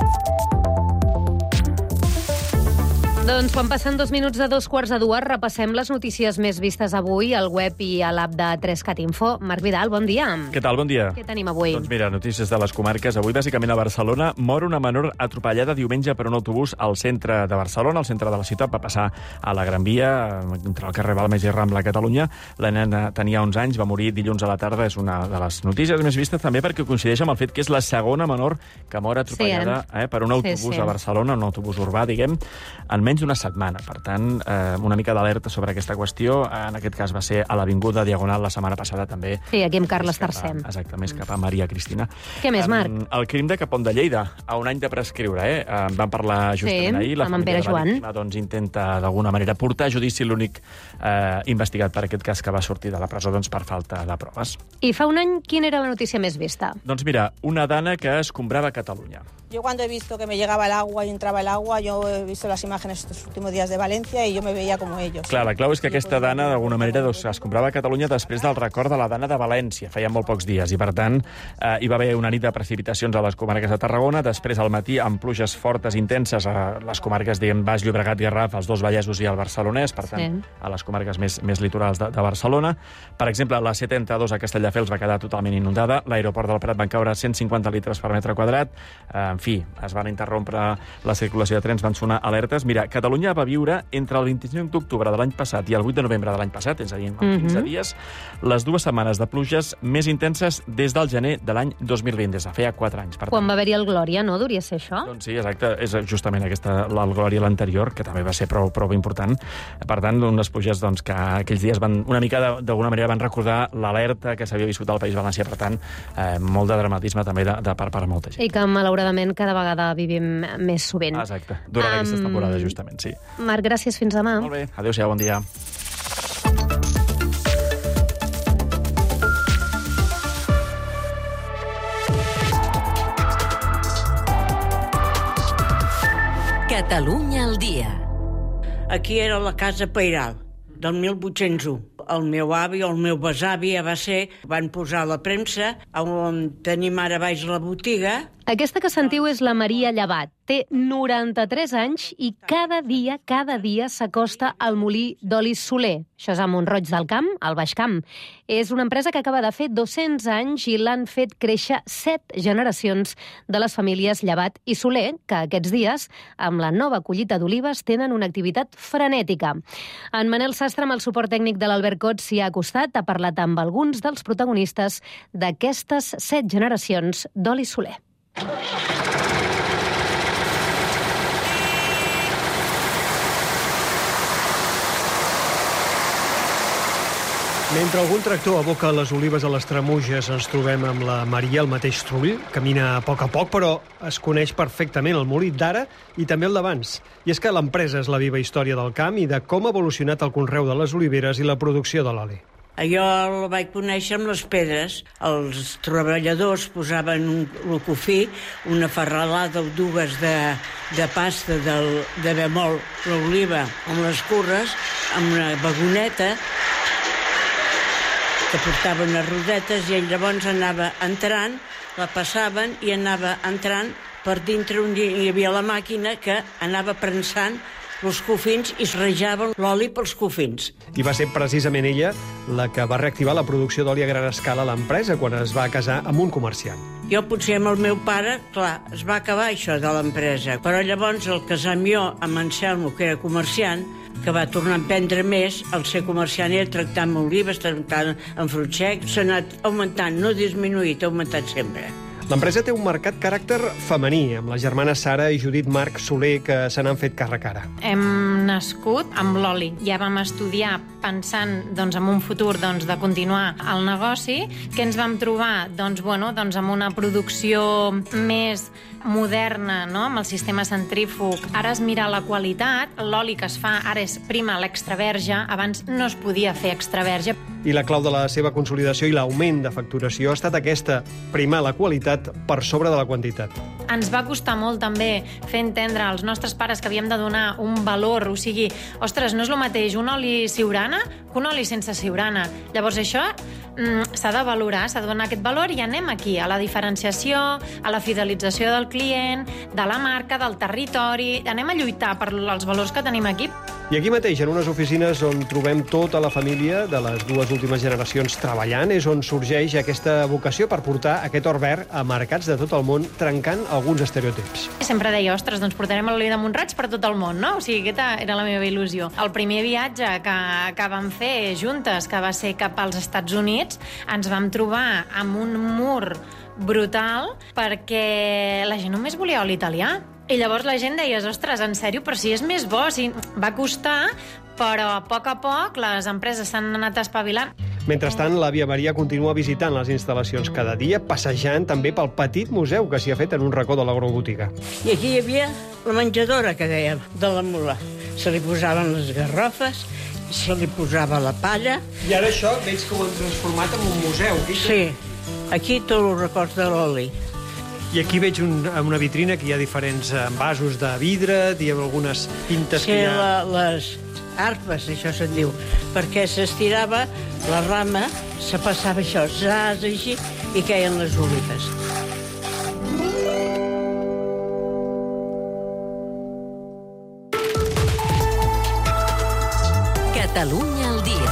Doncs quan passen dos minuts de dos quarts de dues, repassem les notícies més vistes avui al web i a l'app de tres cat info. Marc Vidal, bon dia. Què tal? Bon dia. Què tenim avui? Doncs mira, notícies de les comarques. Avui, bàsicament, a Barcelona, mor una menor atropellada diumenge per un autobús al centre de Barcelona, al centre de la ciutat. Va passar a la Gran Via, entre el carrer Balmes i Rambla, a Catalunya. La nena tenia onze anys, va morir dilluns a la tarda. És una de les notícies més vistes, també perquè coincideix amb el fet que és la segona menor que mor atropellada sí, eh? Eh, per un autobús sí, sí. a Barcelona, un autobús urbà, diguem, en menys d'una setmana. Per tant, eh, una mica d'alerta sobre aquesta qüestió. En aquest cas va ser a l'Avinguda Diagonal la setmana passada també. Sí, aquí amb Carles tercer. Exacte, més cap a Maria Cristina. Què més, Marc? Um, el crim de Capont de Lleida, a un any de prescriure, eh? En van parlar justament sí, ahir. La amb en Pere Joan. Víctima, doncs, intenta d'alguna manera portar a judici l'únic eh, investigat per aquest cas que va sortir de la presó doncs, per falta de proves. I fa un any, quina era la notícia més vista? Doncs mira, una dana que escombrava Catalunya. Yo cuando he visto que me llegaba el agua y entraba el agua, yo he visto las imágenes estos últimos días de Valencia y yo me veía como ellos. Clar, la clau és que aquesta dana, d'alguna manera, doncs, es comprava a Catalunya després del record de la dana de València, feia molt pocs dies, i per tant eh, hi va haver una nit de precipitacions a les comarques de Tarragona, després al matí amb pluges fortes, intenses, a les comarques, diguem, Baix Llobregat, Garraf, els dos Vallesos i el Barcelonès, per tant, sí. a les comarques més, més litorals de, de Barcelona. Per exemple, la C trenta-dos a Castelldefels va quedar totalment inundada, l'aeroport del Prat van caure cent cinquanta litres per metre quadrat, eh, en fi, es van interrompre la circulació de trens, van sonar alertes. Mira, Catalunya va viure entre el vint-i-cinc d'octubre de l'any passat i el vuit de novembre de l'any passat, és a dir, en quinze mm-hmm. dies, les dues setmanes de pluges més intenses des del gener de l'any dos mil vint, des de feia quatre anys. Per Quan va haver-hi el Glòria, no? Duria ser això? Doncs sí, exacte, és justament aquesta, el Glòria l'anterior, que també va ser prou, prou important. Per tant, unes pluges doncs, que aquells dies van, una mica d'alguna manera van recordar l'alerta que s'havia viscut al País Valencià, per tant, eh, molt de dramatisme també de, de per part de molta gent. I que, malauradament, cada vegada vivim més sovint. Exacte, durant um, aquestes temporades, justament, sí. Marc, gràcies, fins demà. Molt bé, adéu-siau, bon dia. Catalunya al dia. Aquí era la Casa Pairal, del mil vuit-cents u. El meu avi o el meu besavi ja va ser, van posar la premsa, on tenim ara baix la botiga. Aquesta que sentiu és la Maria Llevat. Té noranta-tres anys i cada dia, cada dia s'acosta al molí d'oli Soler. Això és a Mont-roig del Camp, al Baix Camp. És una empresa que acaba de fer dos-cents anys i l'han fet créixer set generacions de les famílies Llevat i Soler, que aquests dies, amb la nova collita d'olives, tenen una activitat frenètica. En Manel Sastre, amb el suport tècnic de l'Albert Cots, s'hi ha acostat, ha parlat amb alguns dels protagonistes d'aquestes set generacions d'oli Soler. Mentre algun tractor aboca les olives a les Tremuges, ens trobem amb la Maria, el mateix trull. Camina a poc a poc, però es coneix perfectament el molí d'ara i també el d'abans. I és que l'empresa és la viva història del camp i de com ha evolucionat el conreu de les oliveres i la producció de l'oli. Jo el vaig conèixer amb les pedres. Els treballadors posaven un, un cofí, una ferralada o dues de, de pasta del, de bemol, l'oliva amb les curres, amb una vagoneta que portava unes rodetes i ell llavors anava entrant, la passaven i anava entrant per dintre on hi havia la màquina que anava prensant els cofins i es rejava l'oli pels cofins. I va ser precisament ella la que va reactivar la producció d'oli a gran escala a l'empresa quan es va casar amb un comerciant. Jo potser amb el meu pare, clar, es va acabar això de l'empresa, però llavors el casar amb jo, amb Anselmo, que era comerciant, que va tornar a emprendre més, el ser comerciant i tractar amb olives, tractant amb fruits secs, s'ha anat augmentant, no disminuït, ha augmentat sempre. L'empresa té un marcat caràcter femení, amb les germanes Sara i Judit Marc Soler, que se n'han fet càrrec ara. Hem nascut amb l'oli. Ja vam estudiar pensant doncs, en un futur doncs, de continuar el negoci, que ens vam trobar doncs, bueno, doncs, amb una producció més moderna, no? Amb el sistema centrífug. Ara es mira la qualitat, l'oli que es fa ara és prima l'extra verge, abans no es podia fer extra verge. I la clau de la seva consolidació i l'augment de facturació ha estat aquesta, primar la qualitat per sobre de la quantitat. Ens va costar molt també fer entendre als nostres pares que havíem de donar un valor, o sigui, ostres, no és el mateix un oli siurana que un oli sense siurana. Llavors això mm, s'ha de valorar, s'ha de donar aquest valor i anem aquí, a la diferenciació, a la fidelització del client, de la marca, del territori, anem a lluitar per els valors que tenim aquí. I aquí mateix, en unes oficines on trobem tota la família de les dues últimes generacions treballant, és on sorgeix aquesta vocació per portar aquest or verd a mercats de tot el món, trencant alguns estereotips. Sempre deia, ostres, doncs portarem l'oli de Mont-roig per tot el món, no? O sigui, aquesta era la meva il·lusió. El primer viatge que, que vam fer juntes, que va ser cap als Estats Units, ens vam trobar amb un mur brutal perquè la gent només volia oli italià. I llavors la gent deia, ostres, en sèrio, però si és més bo, si va costar, però a poc a poc les empreses s'han anat espavilant. Mentrestant, l'àvia Maria continua visitant les instal·lacions cada dia, passejant també pel petit museu que s'hi ha fet en un racó de l'agrobotiga. I aquí hi havia la menjadora, que dèiem, de la mula. Se li posaven les garrofes, se li posava la palla. I ara això veig que ho han transformat en un museu. Sí, aquí tots els records de l'oli. I aquí veig un, una vitrina que hi ha diferents envasos de vidre, hi ha algunes pintes sí, que hi ha... La, les arpes, això se'n diu, perquè s'estirava la rama, se passava això, zas, així, i queien les olives. Catalunya al dia.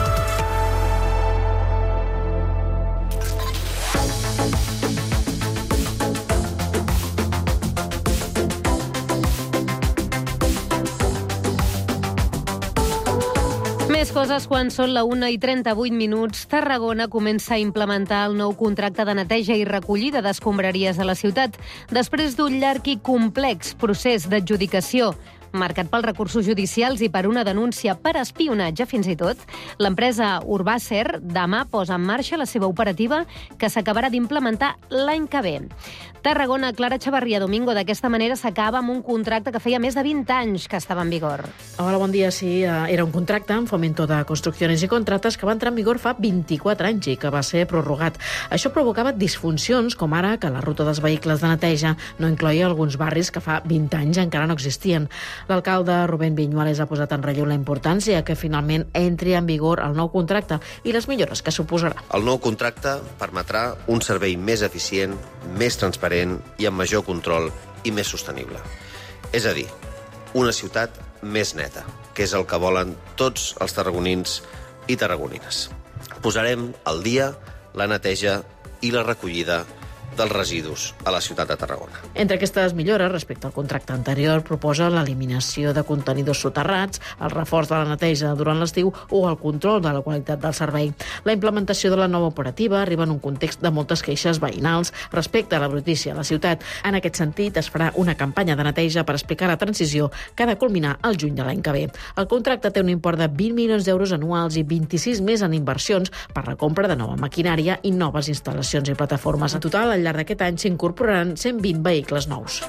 Més coses quan són la una i trenta-vuit minuts. Tarragona comença a implementar el nou contracte de neteja i recollida d'escombraries a la ciutat després d'un llarg i complex procés d'adjudicació marcat pels recursos judicials i per una denúncia per espionatge, fins i tot. L'empresa Urbacer demà posa en marxa la seva operativa que s'acabarà d'implementar l'any que ve. Tarragona, Clara Chavarria Domingo, d'aquesta manera s'acaba amb un contracte que feia més de vint anys que estava en vigor. Hola, bon dia. Sí, era un contracte amb Fomento de Construcciones i Contrates que va entrar en vigor fa vint-i-quatre anys i que va ser prorrogat. Això provocava disfuncions, com ara que la ruta dels vehicles de neteja no incloïa alguns barris que fa vint anys encara no existien. L'alcalde Rubén Viñuales ha posat en relleu la importància que finalment entri en vigor el nou contracte i les millores que suposarà. El nou contracte permetrà un servei més eficient, més transparent i amb major control i més sostenible. És a dir, una ciutat més neta, que és el que volen tots els tarragonins i tarragonines. Posarem al dia la neteja i la recollida dels residus a la ciutat de Tarragona. Entre aquestes millores, respecte al contracte anterior, proposa l'eliminació de contenidors soterrats, el reforç de la neteja durant l'estiu o el control de la qualitat del servei. La implementació de la nova operativa arriba en un context de moltes queixes veïnals respecte a la brutícia a la ciutat. En aquest sentit, es farà una campanya de neteja per explicar la transició que ha de culminar el juny de l'any que ve. El contracte té un import de vint milions d'euros anuals i vint-i-sis més en inversions per la compra de nova maquinària i noves instal·lacions i plataformes. En total, al llarg d'aquest any s'incorporaran cent vint vehicles nous.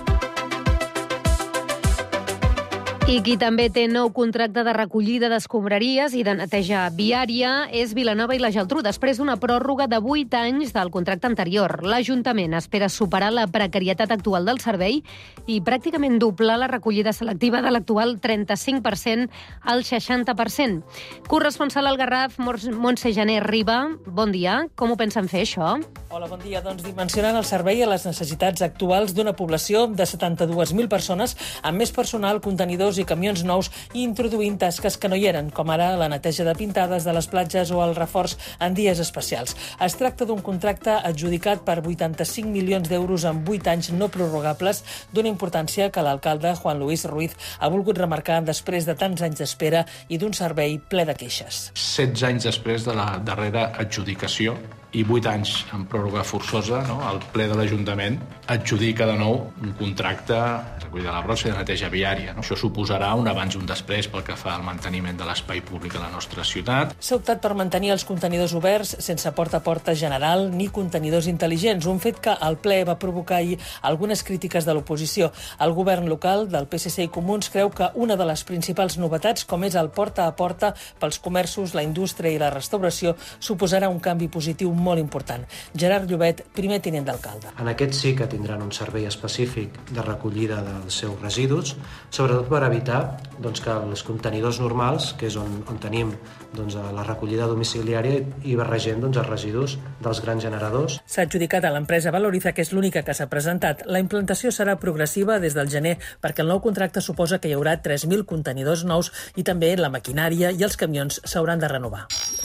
I qui també té nou contracte de recollida d'escombraries i de neteja viària és Vilanova i la Geltrú, després d'una pròrroga de vuit anys del contracte anterior. L'Ajuntament espera superar la precarietat actual del servei i pràcticament doblar la recollida selectiva de l'actual trenta-cinc per cent al seixanta per cent. Corresponsal al Garraf, Montse Janer Riba, bon dia. Com ho pensen fer, això? Hola, bon dia. Doncs dimensionant el servei a les necessitats actuals d'una població de setanta-dues mil persones, amb més personal, contenidors i camions nous i introduint tasques que no hi eren, com ara la neteja de pintades de les platges o el reforç en dies especials. Es tracta d'un contracte adjudicat per vuitanta-cinc milions d'euros en vuit anys no prorrogables, d'una importància que l'alcalde Juan Luis Ruiz ha volgut remarcar després de tants anys d'espera i d'un servei ple de queixes. setze anys després de la darrera adjudicació i vuit anys en pròrroga forçosa, no? El ple de l'Ajuntament adjudica de nou un contracte de la brossa i de neteja viària. No? Això suposarà un abans i un després pel que fa al manteniment de l'espai públic a la nostra ciutat. S'ha optat per mantenir els contenidors oberts sense porta a porta general ni contenidors intel·ligents, un fet que al ple va provocar ahir algunes crítiques de l'oposició. El govern local del P S C i Comuns creu que una de les principals novetats, com és el porta a porta pels comerços, la indústria i la restauració, suposarà un canvi positiu molt important. Gerard Llobet, primer tinent d'alcalde. En aquest sí que tindran un servei específic de recollida dels seus residus, sobretot per evitar doncs, que els contenidors normals, que és on, on tenim doncs, la recollida domiciliària, i barregem doncs, els residus dels grans generadors. S'ha adjudicat a l'empresa Valoriza, que és l'única que s'ha presentat. La implantació serà progressiva des del gener, perquè el nou contracte suposa que hi haurà tres mil contenidors nous i també la maquinària i els camions s'hauran de renovar.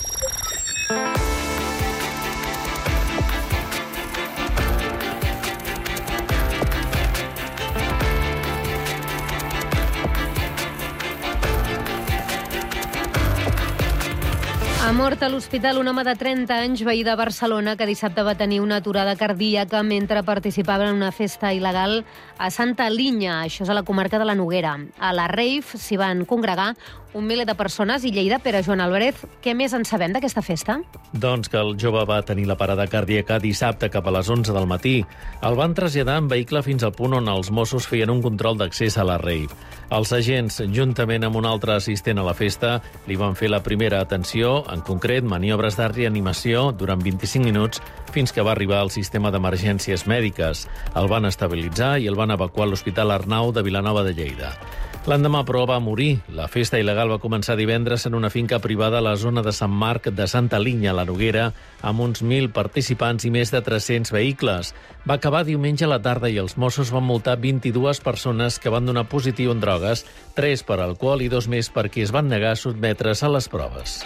Ha mort a l'hospital un home de trenta anys, veí de Barcelona, que dissabte va tenir una aturada cardíaca mentre participava en una festa il·legal a Santa Linya, això és a la comarca de la Noguera. A la rave s'hi van congregar un miler de persones i Lleida, Pere Joan Álvarez, què més en sabem d'aquesta festa? Doncs que el jove va tenir la parada cardíaca dissabte cap a les onze del matí. El van traslladar en vehicle fins al punt on els Mossos feien un control d'accés a la rave. Els agents, juntament amb un altre assistent a la festa, li van fer la primera atenció, en concret maniobres de reanimació, durant vint-i-cinc minuts, fins que va arribar al sistema d'emergències mèdiques. El van estabilitzar i el van evacuar a l'Hospital Arnau de Vilanova de Lleida. L'endemà, però, va morir. La festa il·legal va començar divendres en una finca privada a la zona de Sant Marc de Santa Linya, a la Noguera, amb uns mil participants i més de tres-cents vehicles. Va acabar diumenge a la tarda i els Mossos van multar vint-i-dues persones que van donar positiu en drogues, tres per alcohol i dos més perquè es van negar a sotmetre's a les proves.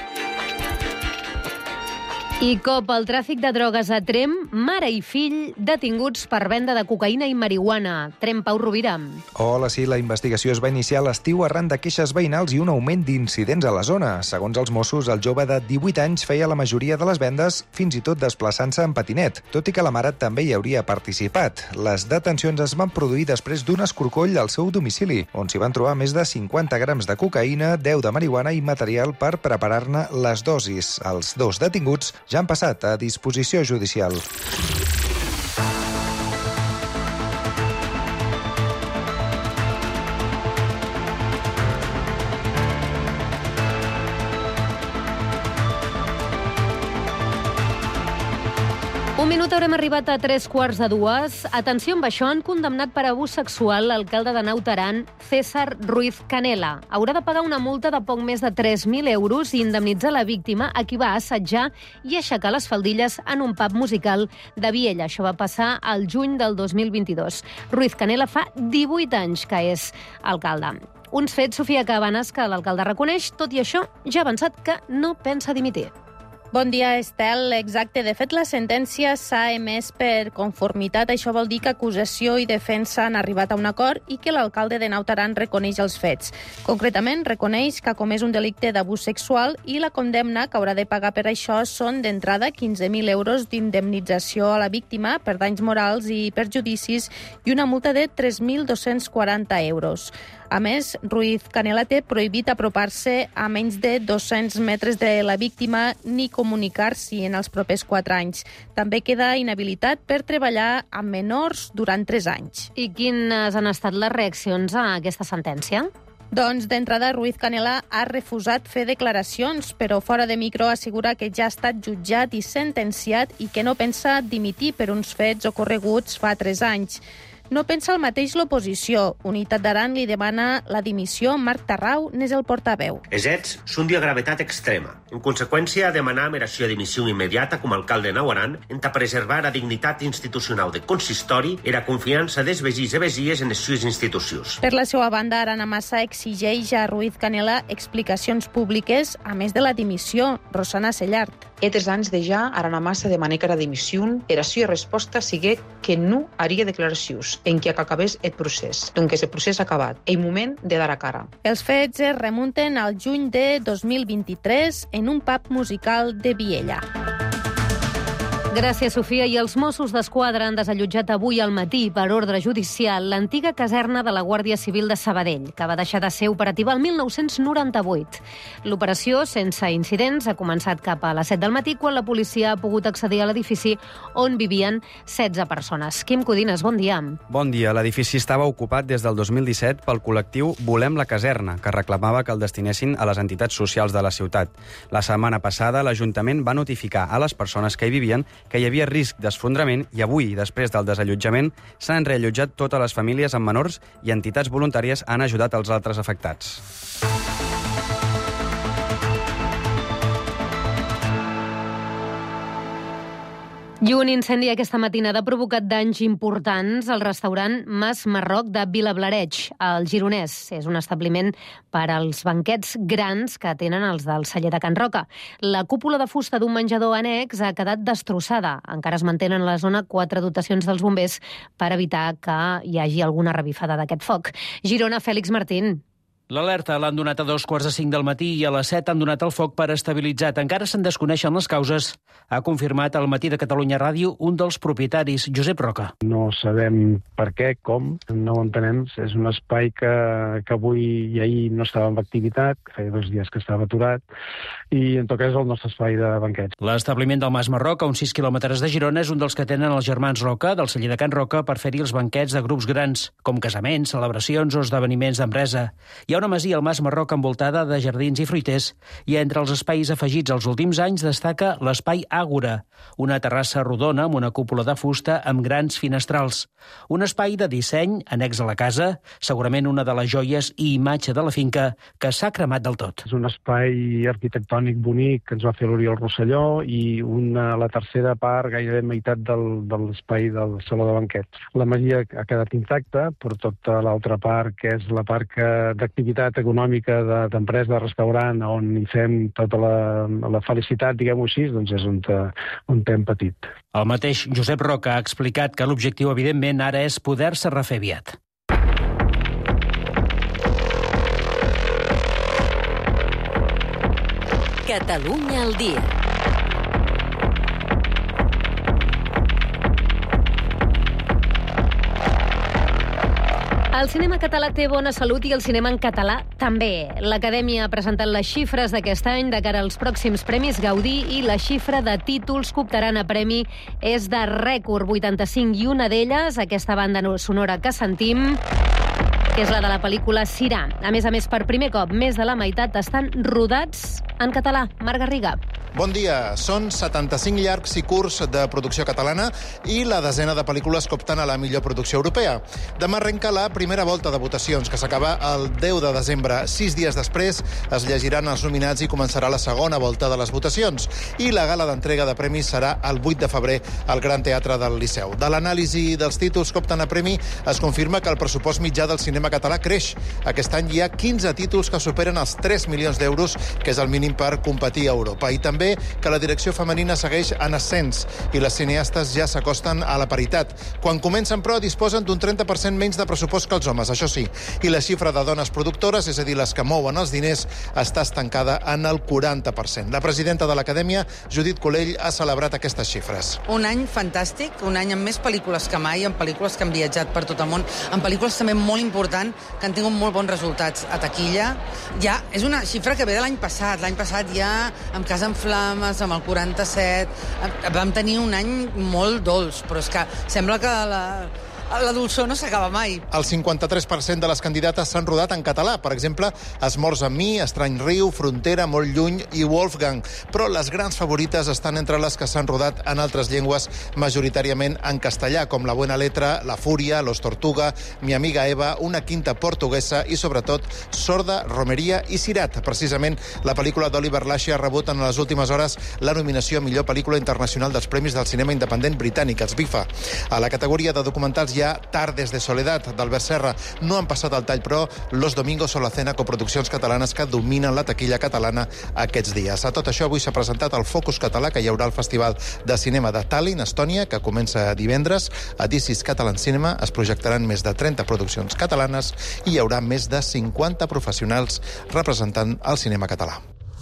I cop al tràfic de drogues a Tremp, mare i fill detinguts per venda de cocaïna i marihuana. Tremp, Pau Rovira. Hola, sí, la investigació es va iniciar a l'estiu arran de queixes veïnals i un augment d'incidents a la zona. Segons els Mossos, el jove de divuit anys feia la majoria de les vendes, fins i tot desplaçant-se en patinet, tot i que la mare també hi hauria participat. Les detencions es van produir després d'un escorcoll al seu domicili, on s'hi van trobar més de cinquanta grams de cocaïna, deu de marihuana i material per preparar-ne les dosis. Els dos detinguts ja han passat a disposició judicial. Un minut haurem arribat a tres quarts de dues. Atenció amb això, han condemnat per abús sexual l'alcalde de Naut Aran, César Ruiz Canela. Haurà de pagar una multa de poc més de tres mil euros i indemnitzar la víctima, a qui va assetjar i aixecar les faldilles en un pub musical de Viella. Això va passar al juny del dos mil vint-i-dos. Ruiz Canela fa divuit anys que és alcalde. Uns fets, Sofia Cabanes, que l'alcalde reconeix, tot i això ja ha avançat que no pensa dimitir. Bon dia, Estel. Exacte. De fet, la sentència s'ha emès per conformitat. Això vol dir que acusació i defensa han arribat a un acord i que l'alcalde de Naut Aran reconeix els fets. Concretament, reconeix que ha comès un delicte d'abús sexual i la condemna que haurà de pagar per això són d'entrada quinze mil euros d'indemnització a la víctima per danys morals i perjudicis i una multa de tres mil dos-cents quaranta euros. A més, Ruiz Canela té prohibit apropar-se a menys de dos-cents metres de la víctima ni comunicar-s'hi en els propers quatre anys. També queda inhabilitat per treballar amb menors durant tres anys. I quines han estat les reaccions a aquesta sentència? Doncs, d'entrada, Ruiz Canela ha refusat fer declaracions, però fora de micro assegura que ja ha estat jutjat i sentenciat i que no pensa dimitir per uns fets ocorreguts fa tres anys. No pensa el mateix l'oposició. Unitat d'Aran li demana la dimissió. Marc Tarrau n'és el portaveu. Els fets són de gravetat extrema. En conseqüència, demanar meració de dimissió immediata com a alcalde de Naut Aran enta preservar la dignitat institucional de consistori i la confiança dels vegins i vegies en les sues institucions. Per la seva banda, Arana Massa exigeix a Ruiz Canela explicacions públiques, a més de la dimissió. Rosana Sellart. E tres anys de ja, Arana Massa demané que la dimissió era sua resposta sigué que no haria declaracions en què acabés el procés. Doncs el procés ha acabat. El moment de dar a cara. Els fets es remunten al juny de dos mil vint-i-tres en un pub musical de Viella. Gràcies, Sofia. I els Mossos d'Esquadra han desallotjat avui al matí, per ordre judicial, l'antiga caserna de la Guàrdia Civil de Sabadell, que va deixar de ser operativa el mil nou-cents noranta-vuit. L'operació, sense incidents, ha començat cap a les set del matí, quan la policia ha pogut accedir a l'edifici on vivien setze persones. Quim Codines, bon dia. Bon dia. L'edifici estava ocupat des del dos mil disset pel col·lectiu Volem la Caserna, que reclamava que el destinessin a les entitats socials de la ciutat. La setmana passada, l'Ajuntament va notificar a les persones que hi vivien que hi havia risc d'esfondrament i avui, després del desallotjament, s'han reallotjat totes les famílies amb menors i entitats voluntàries han ajudat els altres afectats. I un incendi aquesta matinada ha provocat danys importants al restaurant Mas Marroc de Vilablareig, al Gironès. És un establiment per als banquets grans que tenen els del celler de Can Roca. La cúpula de fusta d'un menjador annex ha quedat destrossada. Encara es mantenen a la zona quatre dotacions dels bombers per evitar que hi hagi alguna revifada d'aquest foc. Girona, Fèlix Martín. L'alerta l'han donat a dos quarts de cinc del matí i a les set han donat el foc per estabilitzat. Encara se'n desconeixen les causes, ha confirmat al Matí de Catalunya Ràdio un dels propietaris, Josep Roca. No sabem per què, com, no ho entenem. És un espai que, que avui i ahir no estava en activitat, feia dos dies que estava aturat, i en tot cas és el nostre espai de banquets. L'establiment del Mas Marroc, a uns sis quilòmetres de Girona, és un dels que tenen els germans Roca, del celler de Can Roca, per fer-hi els banquets de grups grans, com casaments, celebracions o esdeveniments d'empresa. Hi ha una masia al Mas Marroc envoltada de jardins i fruiters, i entre els espais afegits els últims anys destaca l'espai Àgora, una terrassa rodona amb una cúpula de fusta amb grans finestrals. Un espai de disseny annex a la casa, segurament una de les joies i imatge de la finca que s'ha cremat del tot. És un espai arquitectònic bonic que ens va fer l'Oriol Rosselló i una, la tercera part, gairebé meitat del, de l'espai del saló de banquets. La masia ha quedat intacta, però tota l'altra part, que és la part que, d'activitat econòmica d'empresa, de restaurant, on hi fem tota la, la felicitat, diguem-ho així, doncs és on, on hem patit. El mateix Josep Roca ha explicat que l'objectiu, evidentment, ara és poder-se refer aviat. Catalunya al dia. El cinema català té bona salut i el cinema en català també. L'Acadèmia ha presentat les xifres d'aquest any de cara als pròxims Premis Gaudí i la xifra de títols que optaran a premi és de rècord, vuitanta-cinc, i una d'elles, aquesta banda sonora que sentim, que és la de la pel·lícula Cirà. A més a més, per primer cop, més de la meitat estan rodats en català. Marc Garriga. Bon dia. Són setanta-cinc llargs i curts de producció catalana i la desena de pel·lícules que opten a la millor producció europea. Demà arrenca la primera volta de votacions, que s'acaba el deu de desembre. Sis dies després es llegiran els nominats i començarà la segona volta de les votacions. I la gala d'entrega de premis serà el vuit de febrer al Gran Teatre del Liceu. De l'anàlisi dels títols que opten a premi es confirma que el pressupost mitjà del cinema català creix. Aquest any hi ha quinze títols que superen els tres milions d'euros, que és el mínim per competir a Europa. I també que la direcció femenina segueix en ascens i les cineastes ja s'acosten a la paritat. Quan comencen, però, disposen d'un trenta per cent menys de pressupost que els homes, això sí. I la xifra de dones productores, és a dir, les que mouen els diners, està estancada en el quaranta per cent. La presidenta de l'Acadèmia, Judit Colell, ha celebrat aquestes xifres. Un any fantàstic, un any amb més pel·lícules que mai, amb pel·lícules que han viatjat per tot el món, amb pel·lícules també molt important que han tingut molt bons resultats a taquilla. Ja és una xifra que ve de l'any passat. L'any passat ja, amb Casa en Flames, amb el quaranta-set, vam tenir un any molt dolç, però és que sembla que la... la dolçor no s'acaba mai. El cinquanta-tres per cent de les candidates s'han rodat en català. Per exemple, Esmorz amb mi, Estrany riu, Frontera, Molt lluny i Wolfgang. Però les grans favorites estan entre les que s'han rodat en altres llengües, majoritàriament en castellà, com La buena letra, La fúria, Los Tortuga, Mi amiga Eva, Una quinta portuguesa i, sobretot, Sorda, Romeria i Sirat. Precisament, la pel·lícula d'Oliver Lashi ha rebut en les últimes hores la nominació a millor pel·lícula internacional dels Premis del Cinema Independent Britànic, els B I F A. A la categoria de documentals hi ha Tardes de soledad, d'Albert Serra. No han passat el tall, però, Los domingos o la cena, coproduccions catalanes que dominen la taquilla catalana aquests dies. A tot això, avui s'ha presentat el Focus Català, que hi haurà al Festival de Cinema de Tallinn, Estònia, que comença divendres. A This is Catalan Cinema es projectaran més de trenta produccions catalanes i hi haurà més de cinquanta professionals representant el cinema català.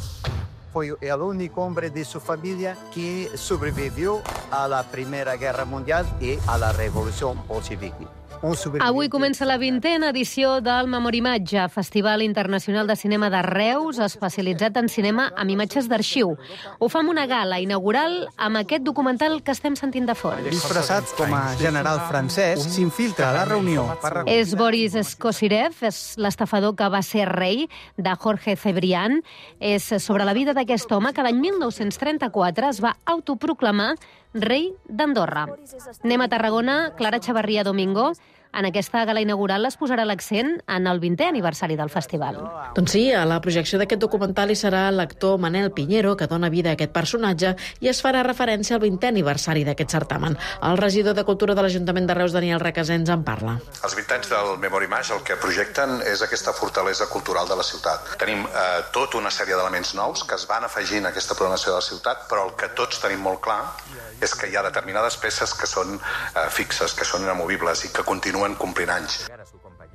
Fue el único hombre de su familia que sobrevivió a la Primera Guerra Mundial y a la Revolución Bolchevique. Avui comença la vintena edició del Memorimatge, Festival Internacional de Cinema de Reus, especialitzat en cinema amb imatges d'arxiu. Ho fa amb una gala inaugural amb aquest documental que estem sentint de fons. Disfressat com a general francès, s'infiltra a la reunió. És Boris Skosirev, és l'estafador que va ser rei, de Jorge Cebrián. És sobre la vida d'aquest home que l'any mil nou-cents trenta-quatre es va autoproclamar rei d'Andorra. Anem a Tarragona, Clara Chavarria Domingo. En aquesta gala inaugural es posarà l'accent en el vintè aniversari del festival. Doncs sí, a la projecció d'aquest documental hi serà l'actor Manel Piñero, que dona vida a aquest personatge, i es farà referència al vintè aniversari d'aquest certamen. El regidor de Cultura de l'Ajuntament de Reus, Daniel Requesens, en parla. Els vint anys del Memorimatge el que projecten és aquesta fortalesa cultural de la ciutat. Tenim eh, tota una sèrie d'elements nous que es van afegint a aquesta programació de la ciutat, però el que tots tenim molt clar és que hi ha determinades peces que són eh, fixes, que són inamovibles i que continuen complint anys.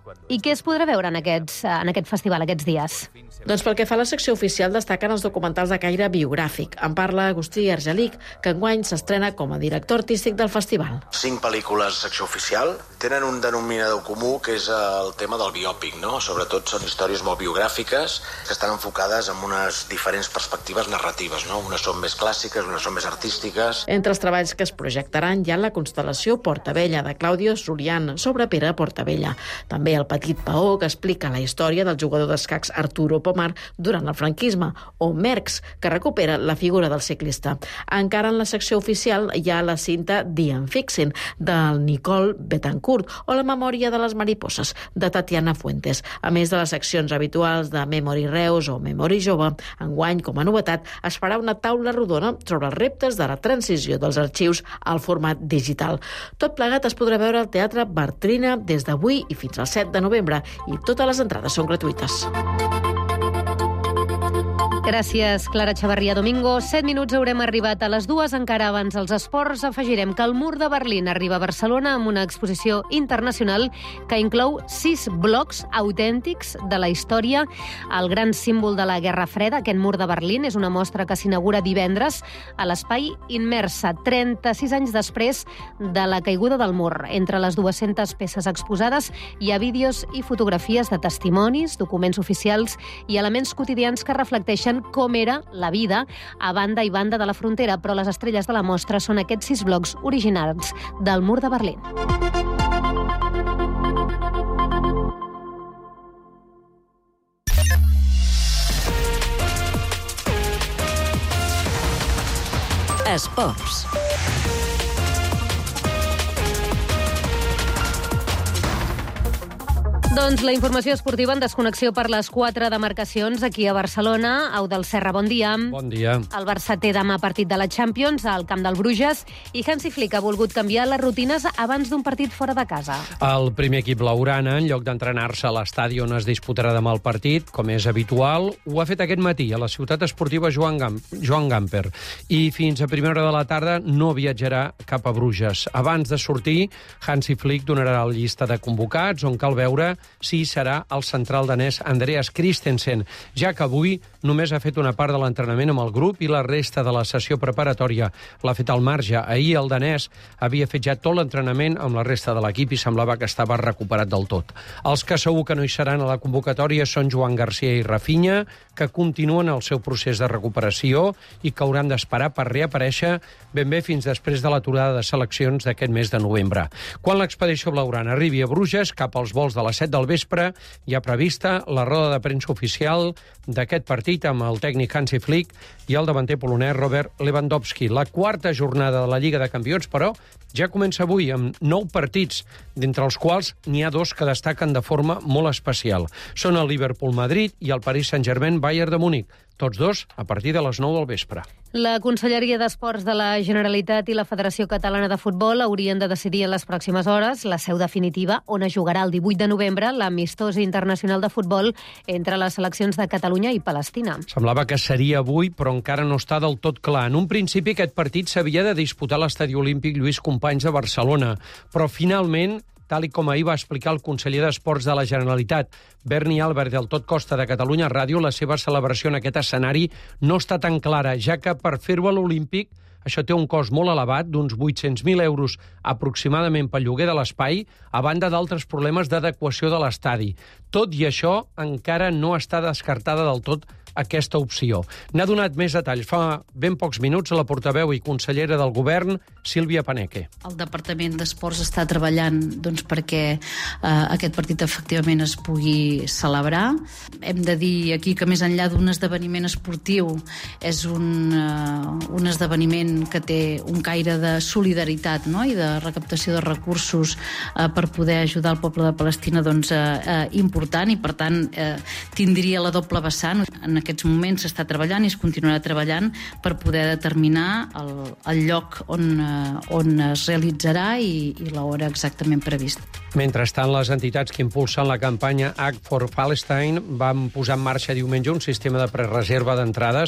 I què es podrà veure en, aquests, en aquest festival aquests dies? Doncs pel que fa a la secció oficial destaquen els documentals de caire biogràfic. En parla Agustí Argelic, que enguany s'estrena com a director artístic del festival. Cinc pel·lícules secció oficial tenen un denominador comú que és el tema del biòpic, no? Sobretot són històries molt biogràfiques que estan enfocades en unes diferents perspectives narratives, no? Unes són més clàssiques, unes són més artístiques. Entre els treballs que es projectaran hi ha la constel·lació Portabella, de Claudio Zulian, sobre Pere Portabella. També el Petit Paó, que explica la història del jugador d'escacs Arturo Pomar durant el franquisme, o Merckx, que recupera la figura del ciclista. Encara en la secció oficial hi ha la cinta The Unfixing, del Nicole Betancourt, o la memòria de les mariposses, de Tatiana Fuentes. A més de les seccions habituals de Memory Reus o Memory Jove, enguany, com a novetat, es farà una taula rodona sobre els reptes de la transició dels arxius al format digital. Tot plegat es podrà veure al Teatre Bartrina des d'avui i fins al set de novembre, i totes les entrades són gratuïtes. Gràcies, Clara Chavarria Domingo. Set minuts haurem arribat a les dues. Encara abans els esports afegirem que el Mur de Berlín arriba a Barcelona amb una exposició internacional que inclou sis blocs autèntics de la història. El gran símbol de la Guerra Freda, aquest Mur de Berlín, és una mostra que s'inaugura divendres a l'Espai Immersa, trenta-sis anys després de la caiguda del mur. Entre les dues-centes peces exposades hi ha vídeos i fotografies de testimonis, documents oficials i elements quotidians que reflecteixen com era la vida a banda i banda de la frontera, però les estrelles de la mostra són aquests sis blocs originals del Mur de Berlín. Esports. Doncs la informació esportiva en desconnexió per les quatre demarcacions aquí a Barcelona. Au del Serra, bon dia. Bon dia. El Barça té demà partit de la Champions al camp del Bruges i Hansi Flick ha volgut canviar les rutines abans d'un partit fora de casa. El primer equip blaugrana, en lloc d'entrenar-se a l'estadi on es disputarà demà el partit, com és habitual, ho ha fet aquest matí a la ciutat esportiva Joan, Gam Joan Gamper. I fins a primera hora de la tarda no viatjarà cap a Bruges. Abans de sortir, Hansi Flick donarà la llista de convocats, on cal veure si serà el central danès Andreas Christensen, ja que avui només ha fet una part de l'entrenament amb el grup i la resta de la sessió preparatòria l'ha fet al marge. Ahir el danès havia fet ja tot l'entrenament amb la resta de l'equip i semblava que estava recuperat del tot. Els que segur que no hi seran a la convocatòria són Joan Garcia i Rafinha, que continuen el seu procés de recuperació i que hauran d'esperar per reaparèixer ben bé fins després de l'aturada de seleccions d'aquest mes de novembre. Quan l'expedició blaugrana arribi a Bruges, cap als vols de les set del vespre, hi ha prevista la roda de premsa oficial d'aquest partit amb el tècnic Hansi Flick i el davanter polonès Robert Lewandowski. La quarta jornada de la Lliga de Campions, però, ja comença avui amb nou partits, d'entre els quals n'hi ha dos que destaquen de forma molt especial. Són el Liverpool-Madrid i el Paris Saint-Germain-Bayern de Múnich, tots dos a partir de les nou del vespre. La Conselleria d'Esports de la Generalitat i la Federació Catalana de Futbol haurien de decidir en les pròximes hores la seu definitiva on es jugarà el divuit de novembre l'amistós internacional de futbol entre les seleccions de Catalunya i Palestina. Semblava que seria avui, però encara no està del tot clar. En un principi aquest partit s'havia de disputar a l'Estadi Olímpic Lluís Companys de Barcelona, però finalment, tal i com ahir va explicar el conseller d'Esports de la Generalitat, Berni Albert, del Tot Costa de Catalunya Ràdio, la seva celebració en aquest escenari no està tan clara, ja que per fer-ho a l'Olímpic això té un cost molt elevat, d'uns vuit-cents mil euros aproximadament pel lloguer de l'espai, a banda d'altres problemes d'adequació de l'estadi. Tot i això, encara no està descartada del tot aquesta opció. N'ha donat més detalls fa ben pocs minuts la portaveu i consellera del Govern, Sílvia Paneque. El Departament d'Esports està treballant doncs, perquè eh, aquest partit efectivament es pugui celebrar. Hem de dir aquí que més enllà d'un esdeveniment esportiu és un, eh, un esdeveniment que té un caire de solidaritat, no? I de recaptació de recursos eh, per poder ajudar el poble de Palestina doncs, eh, eh, important i per tant eh, tindria la doble vessant. En aquests moments s'està treballant i es continuarà treballant per poder determinar el, el lloc on, on es realitzarà i, i l'hora exactament prevista. Mentrestant, les entitats que impulsen la campanya Act for Palestine van posar en marxa diumenge un sistema de prereserva d'entrades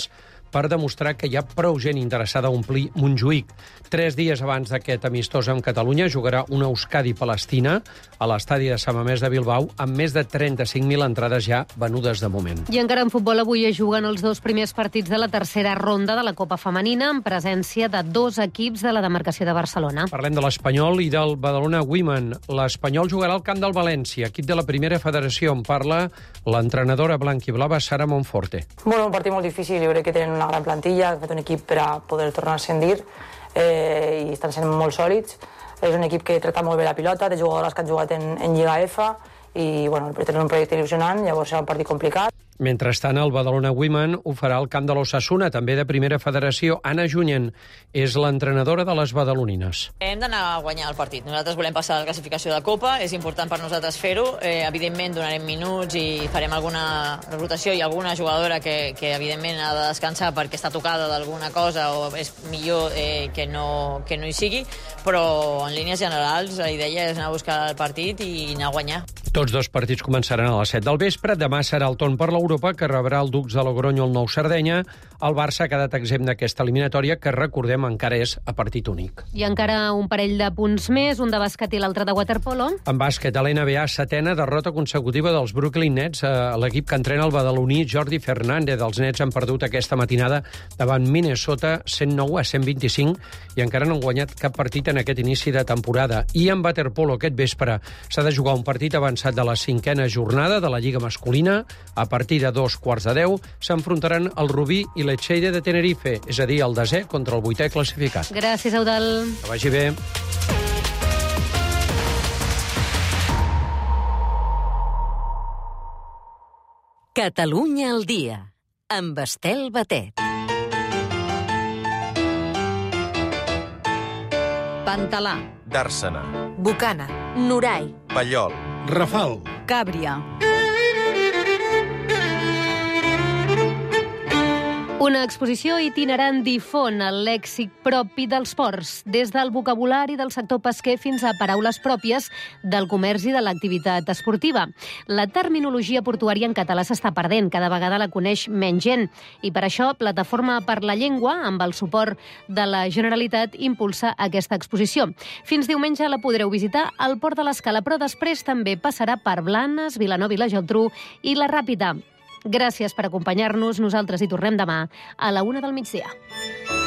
per demostrar que hi ha prou gent interessada a omplir Montjuïc. Tres dies abans d'aquest amistós amb Catalunya jugarà una Euskadi-Palestina a l'estadi de Sant Mamés de Bilbao amb més de trenta-cinc mil entrades ja venudes de moment. I encara en futbol avui es juguen els dos primers partits de la tercera ronda de la Copa Femenina en presència de dos equips de la demarcació de Barcelona. Parlem de l'Espanyol i del Badalona Women. L'Espanyol jugarà al camp del València, equip de la primera federació. En parla l'entrenadora blanquiblava Sara Monforte. Bueno, un partit molt difícil. Jo crec que tenen una gran plantilla, han fet un equip per a poder tornar a ascendir eh, i estan sent molt sòlids. És un equip que tracta molt bé la pilota, té jugadores que han jugat en, en Lliga F i bueno, tenen un projecte il·lusionant, llavors serà un partit complicat. Mentrestant, el Badalona Women ho farà al camp de l'Osasuna, també de primera federació. Anna Junyent és l'entrenadora de les badalonines. Hem d'anar a guanyar el partit. Nosaltres volem passar la classificació de Copa, és important per nosaltres fer-ho. Eh, evidentment, donarem minuts i farem alguna rotació i alguna jugadora que, que evidentment, ha de descansar perquè està tocada d'alguna cosa o és millor eh, que, no, que no hi sigui, però en línies generals la idea és anar a buscar el partit i anar a guanyar. Tots dos partits començaran a les set del vespre. Demà serà el torn per l'Europa, que rebrà el Dux de Logroño el Nou Sardenya. El Barça ha quedat exempt d'aquesta eliminatòria, que recordem encara és a partit únic. I encara un parell de punts més, un de bàsquet i l'altre de waterpolo. En bàsquet, a l'N B A, setena derrota consecutiva dels Brooklyn Nets. L'equip que entrena el badaloní Jordi Fernández. Els Nets han perdut aquesta matinada davant Minnesota cent nou a cent vint-i-cinc i encara no han guanyat cap partit en aquest inici de temporada. I en waterpolo aquest vespre s'ha de jugar un partit avançat de la cinquena jornada de la Lliga masculina. A partir de dos quarts de deu s'enfrontaran el Rubí i l'Echeide de Tenerife, és a dir, el desè contra el vuitè classificat. Gràcies, Eudal. Que vagi bé. Catalunya al dia, amb Estel Batet. Pantalà, Dàrsena, Bocana, Norai, Pallol, Rafal, Càbria. Una exposició itinerant difon el lèxic propi dels ports, des del vocabulari del sector pesquer fins a paraules pròpies del comerç i de l'activitat esportiva. La terminologia portuària en català s'està perdent, cada vegada la coneix menys gent, i per això Plataforma per la Llengua, amb el suport de la Generalitat, impulsa aquesta exposició. Fins diumenge la podreu visitar al Port de l'Escala, però després també passarà per Blanes, Vilanova i la Geltrú i la Ràpita. Gràcies per acompanyar-nos. Nosaltres hi tornem demà a la una del migdia.